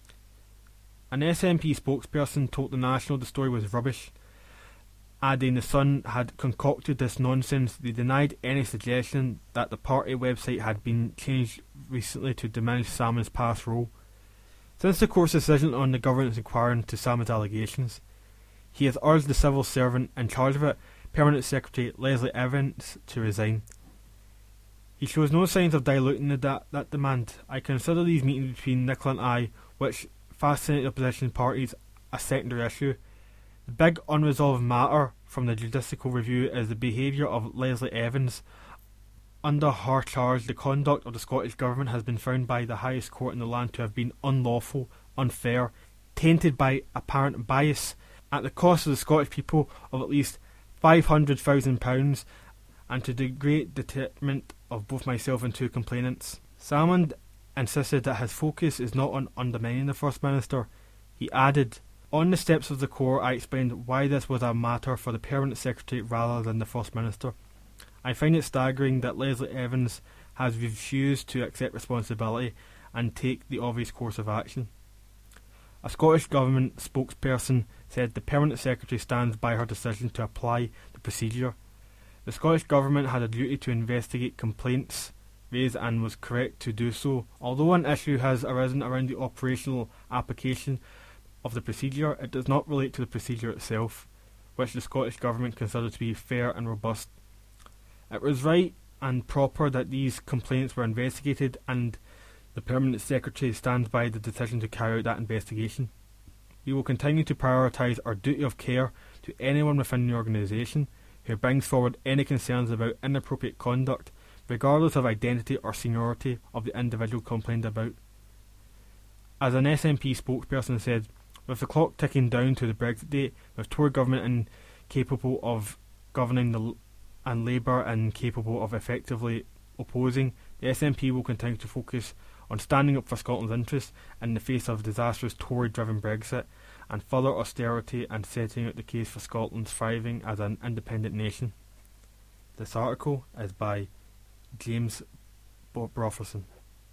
An SNP spokesperson told the National the story was rubbish, adding the Sun had concocted this nonsense. They denied any suggestion that the party website had been changed recently to diminish Salmon's past role. Since the court's decision on the government's inquiry into Salmon's allegations, he has urged the civil servant in charge of it, Permanent Secretary Leslie Evans, to resign. He shows no signs of diluting that demand. I consider these meetings between Nicola and I, which fascinate opposition parties, a secondary issue. The big unresolved matter from the judicial review is the behaviour of Leslie Evans. Under her charge, the conduct of the Scottish Government has been found by the highest court in the land to have been unlawful, unfair, tainted by apparent bias, at the cost of the Scottish people of at least £500,000, and to the great detriment of both myself and two complainants. Salmond insisted that his focus is not on undermining the First Minister. He added, "On the steps of the court I explained why this was a matter for the Permanent Secretary rather than the First Minister. I find it staggering that Leslie Evans has refused to accept responsibility and take the obvious course of action." A Scottish Government spokesperson said the Permanent Secretary stands by her decision to apply the procedure. The Scottish Government had a duty to investigate complaints raised and was correct to do so. Although an issue has arisen around the operational application of the procedure, it does not relate to the procedure itself, which the Scottish Government considered to be fair and robust. It was right and proper that these complaints were investigated, and the Permanent Secretary stands by the decision to carry out that investigation. We will continue to prioritise our duty of care to anyone within the organisation who brings forward any concerns about inappropriate conduct, regardless of identity or seniority of the individual complained about. As an SNP spokesperson said, with the clock ticking down to the Brexit date, with Tory government incapable of governing and Labour incapable of effectively opposing, the SNP will continue to focus on standing up for Scotland's interests in the face of disastrous Tory-driven Brexit and further austerity, and setting out the case for Scotland's thriving as an independent nation. This article is by James Brofferson.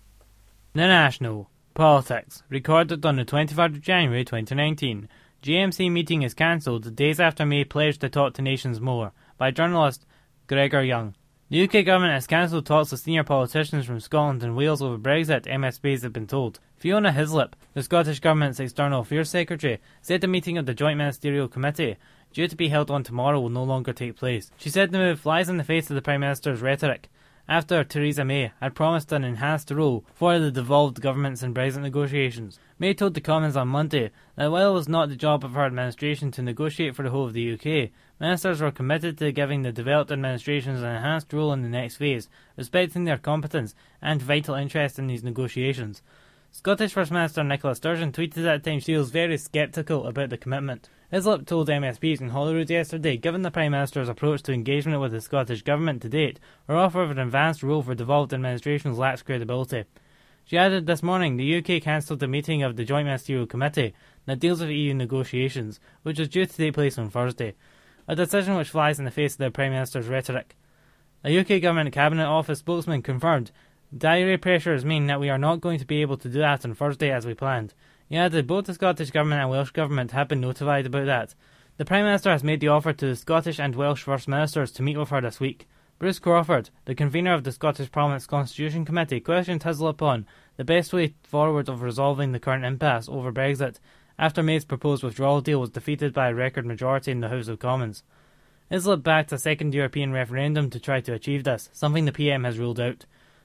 The National. Politics. Recorded on the 23rd of January 2019. GMC meeting is cancelled days after May pledged to talk to nations more, by journalist Gregor Young. The UK government has cancelled talks with senior politicians from Scotland and Wales over Brexit, MSPs have been told. Fiona Hislop, the Scottish Government's External Affairs Secretary, said the meeting of the Joint Ministerial Committee, due to be held on tomorrow, will no longer take place. She said the move flies in the face of the Prime Minister's rhetoric, after Theresa May had promised an enhanced role for the devolved governments in Brexit negotiations. May told the Commons on Monday that while it was not the job of her administration to negotiate for the whole of the UK, ministers were committed to giving the developed administrations an enhanced role in the next phase, respecting their competence and vital interest in these negotiations. Scottish First Minister Nicola Sturgeon tweeted at the time she was very sceptical about the commitment. Hislop told MSPs in Holyrood yesterday, given the Prime Minister's approach to engagement with the Scottish Government to date, her offer of an advanced role for devolved administrations lacks credibility. She added this morning the UK cancelled the meeting of the Joint Ministerial Committee that deals with EU negotiations, which was due to take place on Thursday, a decision which flies in the face of the Prime Minister's rhetoric. A UK Government Cabinet Office spokesman confirmed, "Diary pressures mean that we are not going to be able to do that on Thursday as we planned." He added both the Scottish Government and Welsh Government have been notified about that. The Prime Minister has made the offer to the Scottish and Welsh First Ministers to meet with her this week. Bruce Crawford, the convener of the Scottish Parliament's Constitution Committee, questioned Hislop on the best way forward of resolving the current impasse over Brexit after May's proposed withdrawal deal was defeated by a record majority in the House of Commons. Hislop backed a second European referendum to try to achieve this, something the PM has ruled out.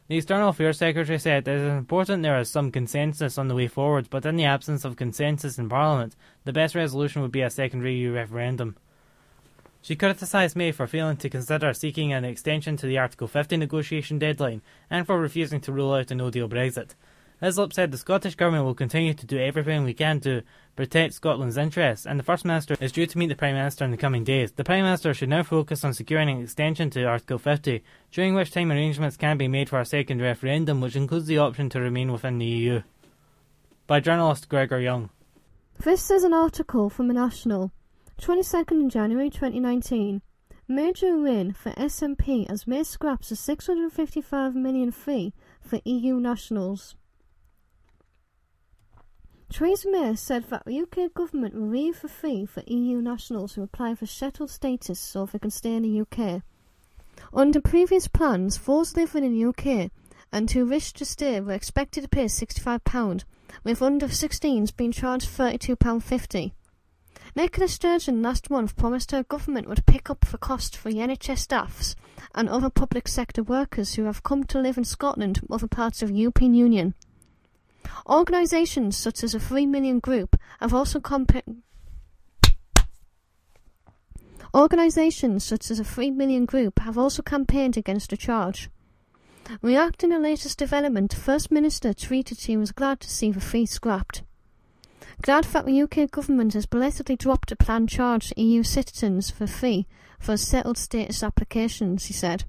The External Affairs Secretary said it is important there is some consensus on the way forward, but in the absence of consensus in Parliament, the best resolution would be a second EU referendum. She criticised May for failing to consider seeking an extension to the Article 50 negotiation deadline and for refusing to rule out a no-deal Brexit. Hislop said the Scottish Government will continue to do everything we can to protect Scotland's interests, and the First Minister is due to meet the Prime Minister in the coming days. The Prime Minister should now focus on securing an extension to Article 50, during which time arrangements can be made for a second referendum, which includes the option to remain within the EU. By journalist Gregor Young. This is an article from The National. 22nd January 2019. Major win for SNP as May scraps a £655 million fee for EU nationals. Theresa May said that the UK government will waive the fee for EU nationals who apply for settled status so they can stay in the UK. Under previous plans, those living in the UK and who wish to stay were expected to pay £65, with under 16s being charged £32.50. Nicola Sturgeon last month promised her government would pick up the cost for the NHS staffs and other public sector workers who have come to live in Scotland from other parts of the European Union. Organisations such as the 3 Million Group have also campaigned against the charge. Reacting to the latest development, First Minister tweeted she was glad to see the fee scrapped. Glad that the UK government has belatedly dropped a planned charge to EU citizens for a fee for settled status applications, he said.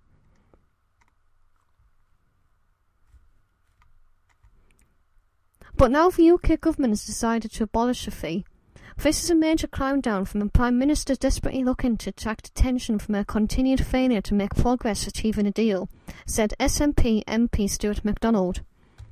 But now the UK government has decided to abolish the fee. This is a major climb down from the Prime Minister desperately looking to attract attention from her continued failure to make progress achieving a deal, said SNP MP Stuart MacDonald.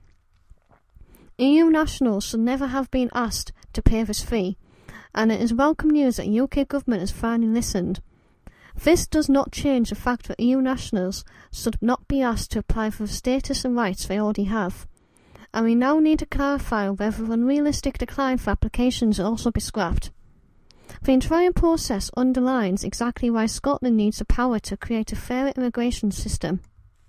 EU nationals should never have been asked to pay this fee, and it is welcome news that the UK government has finally listened. This does not change the fact that EU nationals should not be asked to apply for the status and rights they already have. And we now need to clarify whether the unrealistic decline for applications will also be scrapped. The entire process underlines exactly why Scotland needs the power to create a fair immigration system.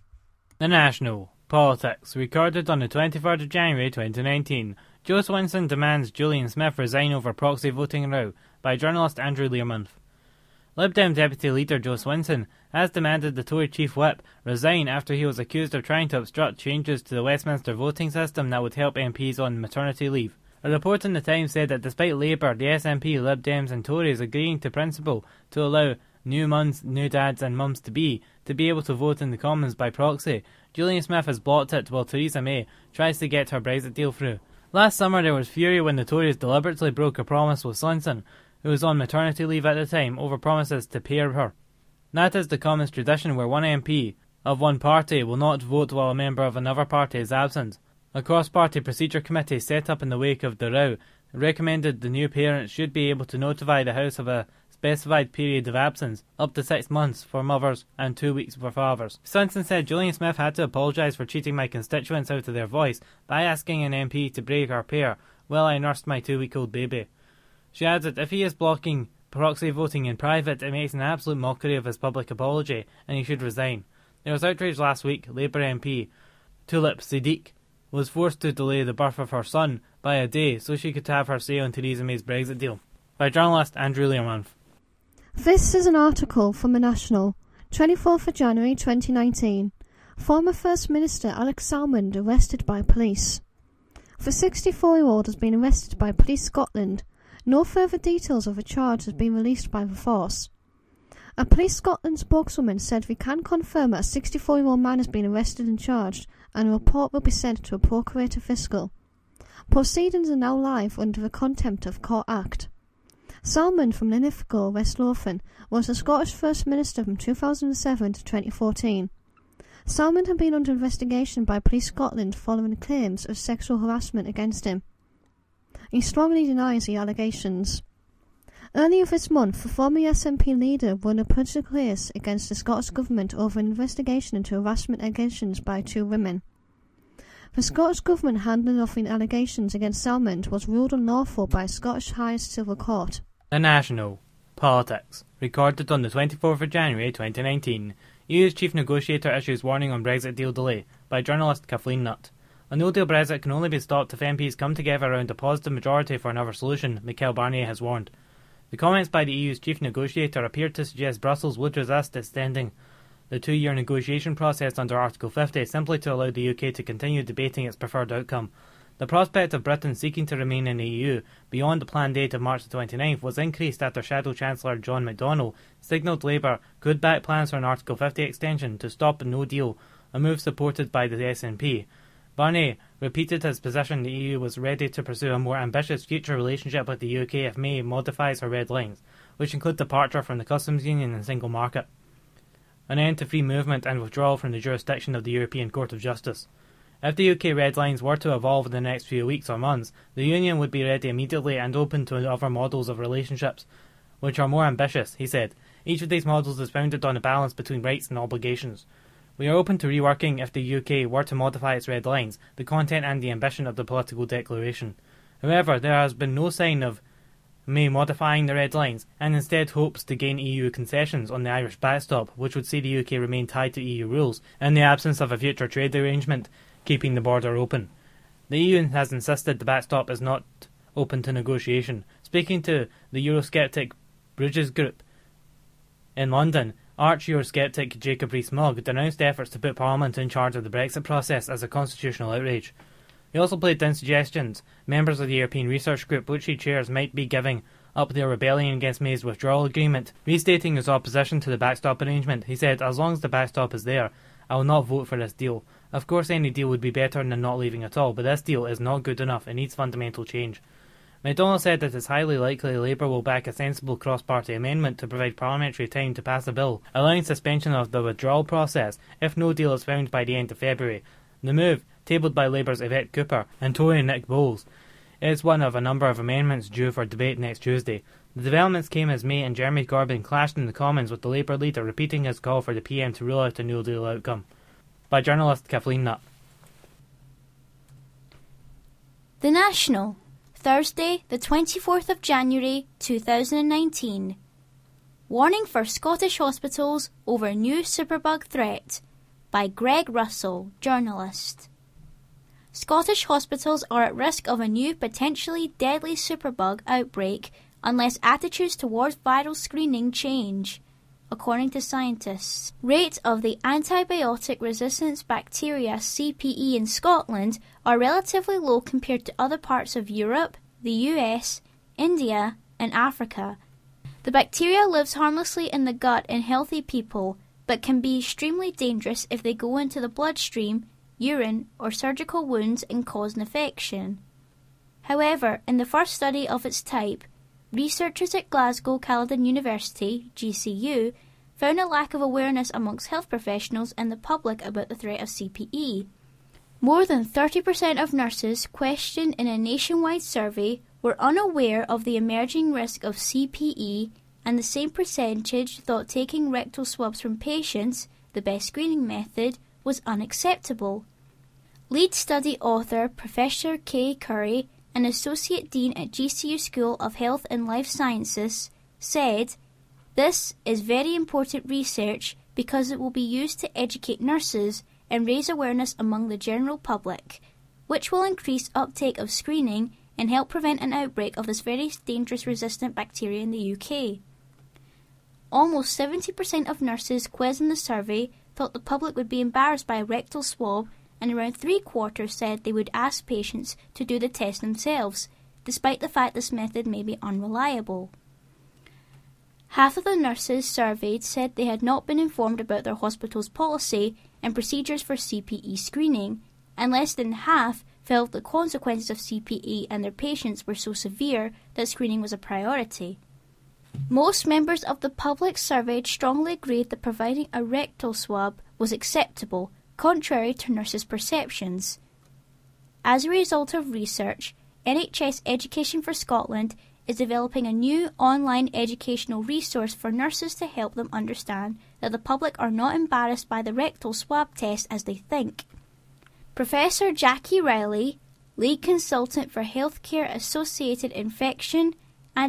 The National. Politics. Recorded on the 23rd of January 2019. Joe Swinson demands Julian Smith resign over proxy voting row. By journalist Andrew Learmonth. Lib Dem Deputy Leader Joe Swinson has demanded the Tory Chief Whip resign after he was accused of trying to obstruct changes to the Westminster voting system that would help MPs on maternity leave. A report in the Times said that despite Labour, the SNP, Lib Dems and Tories agreeing to principle to allow new mums, new dads and mums-to-be to be able to vote in the Commons by proxy, Julian Smith has blocked it while Theresa May tries to get her Brexit deal through. Last summer there was fury when the Tories deliberately broke a promise with Swinson, who was on maternity leave at the time, over promises to pair her. That is the Commons tradition where one MP of one party will not vote while a member of another party is absent. A cross-party procedure committee set up in the wake of the row recommended the new parents should be able to notify the House of a specified period of absence, up to 6 months for mothers and 2 weeks for fathers. Swinson said Julian Smith had to apologise for cheating my constituents out of their voice by asking an MP to break our pair while I nursed my 2-week-old baby. She adds that if he is blocking proxy voting in private, it makes an absolute mockery of his public apology, and he should resign. There was outrage last week. Labour MP Tulip Siddiq was forced to delay the birth of her son by a day so she could have her say on Theresa May's Brexit deal. By journalist Andrew Learmonth. This is an article from The National, 24th of January 2019. Former First Minister Alex Salmond arrested by police. The 64-year-old has been arrested by Police Scotland. No further details of the charge has been released by the force. A Police Scotland spokeswoman said we can confirm that a 64-year-old man has been arrested and charged, and a report will be sent to a Procurator Fiscal. Proceedings are now live under the Contempt of Court Act. Salmond from Linlithgow, West Lothian, was the Scottish First Minister from 2007 to 2014. Salmond had been under investigation by Police Scotland following claims of sexual harassment against him. He strongly denies the allegations. Earlier this month, the former SNP leader won a political case against the Scottish Government over an investigation into harassment allegations by 2 women. The Scottish Government handling of the allegations against Salmond was ruled unlawful by Scottish Highest Civil Court. The National. Politics. Recorded on the 24th of January 2019. EU's chief negotiator issues warning on Brexit deal delay by journalist Kathleen Nutt. A no-deal Brexit can only be stopped if MPs come together around a positive majority for another solution, Michel Barnier has warned. The comments by the EU's chief negotiator appeared to suggest Brussels would resist extending the 2-year negotiation process under Article 50 simply to allow the UK to continue debating its preferred outcome. The prospect of Britain seeking to remain in the EU beyond the planned date of March the 29th was increased after Shadow Chancellor John McDonnell signalled Labour could back plans for an Article 50 extension to stop a no deal, a move supported by the SNP. Barnier repeated his position the EU was ready to pursue a more ambitious future relationship with the UK if May modifies her red lines, which include departure from the customs union and single market, an end to free movement and withdrawal from the jurisdiction of the European Court of Justice. If the UK red lines were to evolve in the next few weeks or months, the Union would be ready immediately and open to other models of relationships, which are more ambitious, he said. Each of these models is founded on a balance between rights and obligations. We are open to reworking, if the UK were to modify its red lines, the content and the ambition of the political declaration. However, there has been no sign of May modifying the red lines, and instead hopes to gain EU concessions on the Irish backstop, which would see the UK remain tied to EU rules, in the absence of a future trade arrangement, keeping the border open. The EU has insisted the backstop is not open to negotiation. Speaking to the Eurosceptic Bridges Group in London, arch-Eurosceptic Jacob Rees-Mogg denounced efforts to put Parliament in charge of the Brexit process as a constitutional outrage. He also played down suggestions members of the European Research Group, which he chairs, might be giving up their rebellion against May's withdrawal agreement. Restating his opposition to the backstop arrangement, he said, "As long as the backstop is there, I will not vote for this deal. Of course any deal would be better than not leaving at all, but this deal is not good enough. It needs fundamental change." McDonnell said that it's highly likely Labour will back a sensible cross-party amendment to provide parliamentary time to pass a bill allowing suspension of the withdrawal process if no deal is found by the end of February. The move, tabled by Labour's Yvette Cooper and Tory Nick Bowles, is one of a number of amendments due for debate next Tuesday. The developments came as May and Jeremy Corbyn clashed in the Commons, with the Labour leader repeating his call for the PM to rule out a no deal outcome. By journalist Kathleen Nutt. The National, Thursday, the 24th of January 2019. Warning for Scottish hospitals over new superbug threat, by Greg Russell, journalist. Scottish hospitals are at risk of a new potentially deadly superbug outbreak unless attitudes towards viral screening change, according to scientists. Rates of the antibiotic resistance bacteria CPE in Scotland are relatively low compared to other parts of Europe, the US, India, and Africa. The bacteria lives harmlessly in the gut in healthy people, but can be extremely dangerous if they go into the bloodstream, urine, or surgical wounds and cause an infection. However, in the first study of its type, researchers at Glasgow Caledon University, GCU, found a lack of awareness amongst health professionals and the public about the threat of CPE. More than 30% of nurses questioned in a nationwide survey were unaware of the emerging risk of CPE, and the same percentage thought taking rectal swabs from patients, the best screening method, was unacceptable. Lead study author Professor Kay Curry, an Associate Dean at GCU School of Health and Life Sciences, said, "This is very important research because it will be used to educate nurses and raise awareness among the general public, which will increase uptake of screening and help prevent an outbreak of this very dangerous resistant bacteria in the UK." Almost 70% of nurses quizzed in the survey thought the public would be embarrassed by a rectal swab, and around 3/4 said they would ask patients to do the test themselves, despite the fact this method may be unreliable. Half of the nurses surveyed said they had not been informed about their hospital's policy and procedures for CPE screening, and less than half felt the consequences of CPE and their patients were so severe that screening was a priority. Most members of the public surveyed strongly agreed that providing a rectal swab was acceptable, contrary to nurses' perceptions. As a result of research, NHS Education for Scotland is developing a new online educational resource for nurses to help them understand that the public are not embarrassed by the rectal swab test as they think. Professor Jackie Riley, lead consultant for healthcare-associated infection,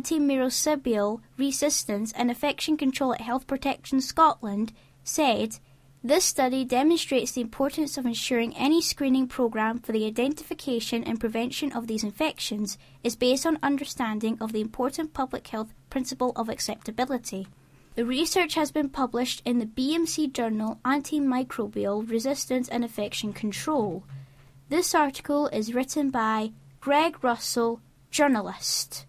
antimicrobial resistance and infection control at Health Protection Scotland, said, This study demonstrates the importance of ensuring any screening programme for the identification and prevention of these infections is based on understanding of the important public health principle of acceptability. The research has been published in the BMC journal Antimicrobial Resistance and Infection Control. This article is written by Greg Russell, journalist.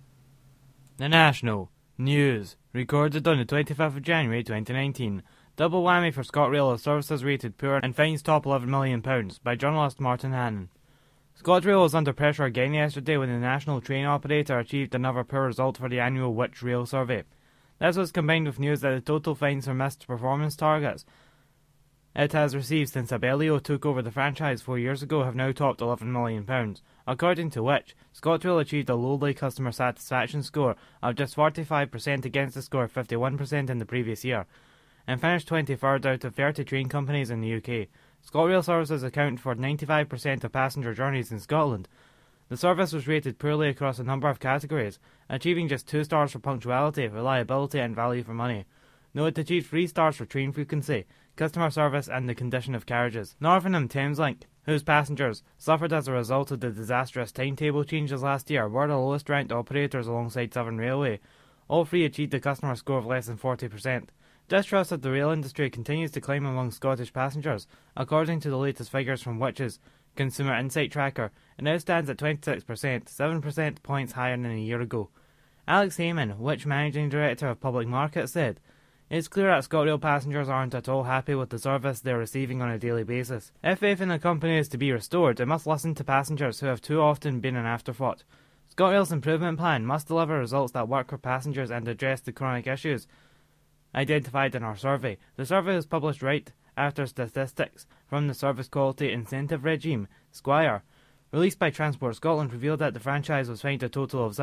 The National News, recorded on the 25th of January 2019. Double whammy for ScotRail as services rated poor and fines top £11 million, by journalist Martin Hannon. ScotRail was under pressure again yesterday when the national train operator achieved another poor result for the annual Which Rail survey. This was combined with news that the total fines for missed performance targets it has received since Abellio took over the franchise 4 years ago have now topped £11 million. According to which, ScotRail achieved a lowly customer satisfaction score of just 45% against a score of 51% in the previous year, and finished 23rd out of 30 train companies in the UK. ScotRail services account for 95% of passenger journeys in Scotland. The service was rated poorly across a number of categories, achieving just 2 stars for punctuality, reliability and value for money. Though it achieved 3 stars for train frequency, customer service and the condition of carriages. Northern and Thameslink, whose passengers suffered as a result of the disastrous timetable changes last year, were the lowest ranked operators alongside Southern Railway. All three achieved a customer score of less than 40%. Distrust of the rail industry continues to climb among Scottish passengers, according to the latest figures from Which's Consumer Insight Tracker. It now stands at 26%, 7% points higher than a year ago. Alex Heyman, Which Managing Director of Public Markets, said, "It's clear that ScotRail passengers aren't at all happy with the service they're receiving on a daily basis. If faith in the company is to be restored, it must listen to passengers who have too often been an afterthought. ScotRail's improvement plan must deliver results that work for passengers and address the chronic issues identified in our survey." The survey was published right after statistics from the Service Quality Incentive Regime, Squire, released by Transport Scotland, revealed that the franchise was fined a total of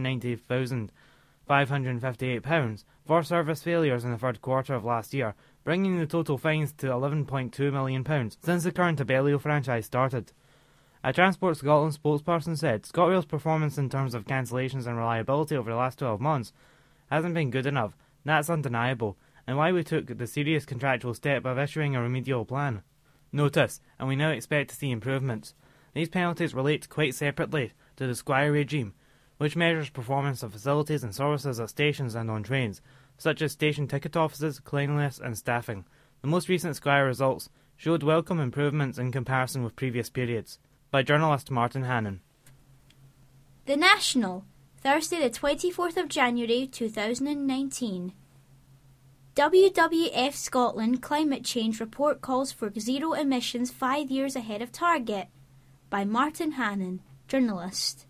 £790,558 for service failures in the third quarter of last year, bringing the total fines to £11.2 million since the current Abellio franchise started. A Transport Scotland spokesperson said, "ScotRail's performance in terms of cancellations and reliability over the last 12 months hasn't been good enough. That's undeniable, and why we took the serious contractual step of issuing a remedial plan. Notice, and we now expect to see improvements. These penalties relate quite separately to the Squire regime, which measures performance of facilities and services at stations and on trains, such as station ticket offices, cleanliness and staffing. The most recent Squire results showed welcome improvements in comparison with previous periods." By journalist Martin Hannon. The National, Thursday the 24th of January 2019. WWF Scotland Climate Change Report calls for zero emissions 5 years ahead of target. By Martin Hannon, journalist.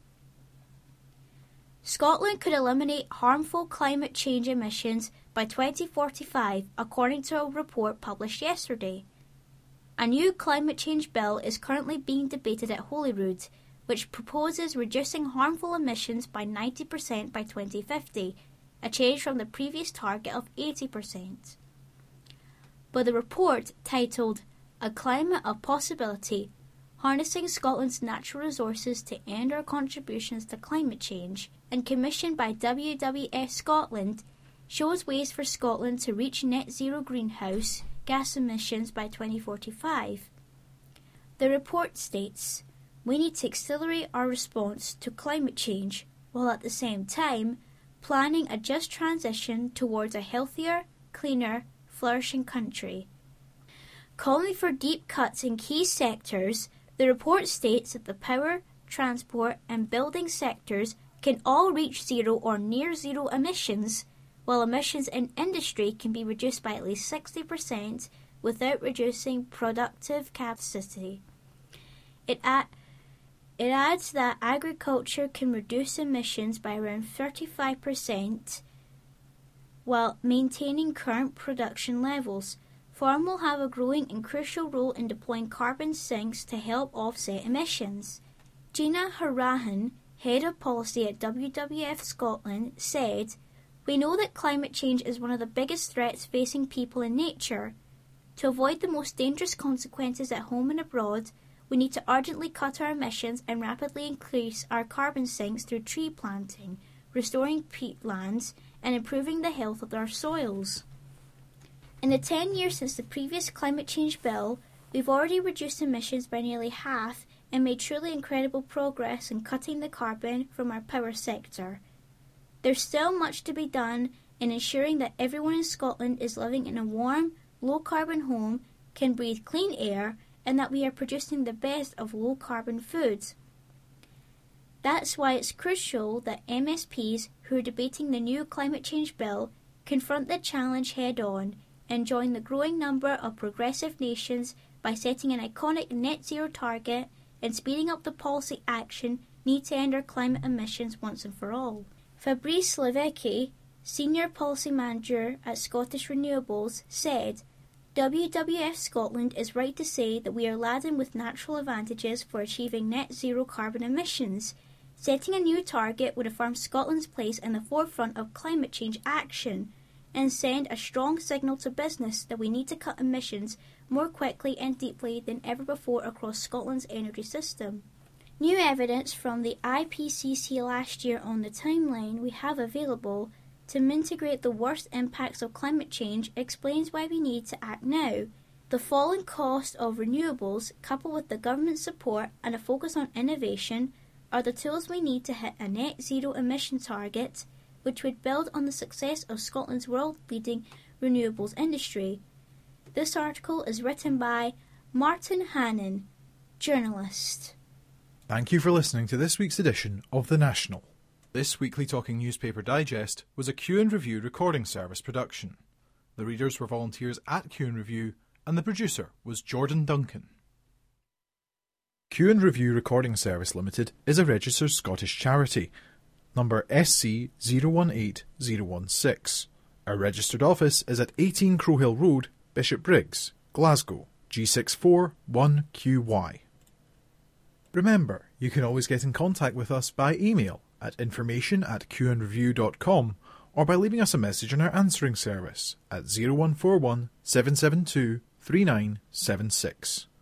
Scotland could eliminate harmful climate change emissions by 2045, according to a report published yesterday. A new climate change bill is currently being debated at Holyrood, which proposes reducing harmful emissions by 90% by 2050, a change from the previous target of 80%. But the report, titled A Climate of Possibility, Harnessing Scotland's Natural Resources to End Our Contributions to Climate Change, and commissioned by WWF Scotland, shows ways for Scotland to reach net zero greenhouse gas emissions by 2045. The report states, "We need to accelerate our response to climate change, while at the same time planning a just transition towards a healthier, cleaner, flourishing country." Calling for deep cuts in key sectors, the report states that the power, transport and building sectors can all reach zero or near zero emissions, while emissions in industry can be reduced by at least 60% without reducing productive capacity. It adds that agriculture can reduce emissions by around 35% while maintaining current production levels. Farm will have a growing and crucial role in deploying carbon sinks to help offset emissions. Gina Harahan, Head of Policy at WWF Scotland, said, "We know that climate change is one of the biggest threats facing people and nature. To avoid the most dangerous consequences at home and abroad, we need to urgently cut our emissions and rapidly increase our carbon sinks through tree planting, restoring peatlands, and improving the health of our soils." In the 10 years since the previous climate change bill, we've already reduced emissions by nearly half and made truly incredible progress in cutting the carbon from our power sector. There's still much to be done in ensuring that everyone in Scotland is living in a warm, low-carbon home, can breathe clean air, and that we are producing the best of low-carbon foods. That's why it's crucial that MSPs who are debating the new climate change bill confront the challenge head-on and join the growing number of progressive nations by setting an iconic net zero target and speeding up the policy action needed to end our climate emissions once and for all. Fabrice Levesque, Senior Policy Manager at Scottish Renewables, said, WWF Scotland is right to say that we are laden with natural advantages for achieving net zero carbon emissions. Setting a new target would affirm Scotland's place in the forefront of climate change action and send a strong signal to business that we need to cut emissions more quickly and deeply than ever before across Scotland's energy system. New evidence from the IPCC last year on the timeline we have available to mitigate the worst impacts of climate change explains why we need to act now. The falling cost of renewables, coupled with the government support and a focus on innovation, are the tools we need to hit a net zero emission target, which would build on the success of Scotland's world-leading renewables industry. This article is written by Martin Hannon, journalist. Thank you for listening to this week's edition of The National. This weekly Talking Newspaper Digest was a Q and Review recording service production. The readers were volunteers at Q and Review, and the producer was Jordan Duncan. Q and Review Recording Service Limited is a registered Scottish charity, number SC 018016. Our registered office is at 18 Crowhill Road, Bishopbriggs, Glasgow, G641QY. Remember, you can always get in contact with us by email at information@qandreview.com or by leaving us a message on our answering service at 0141 772 3976.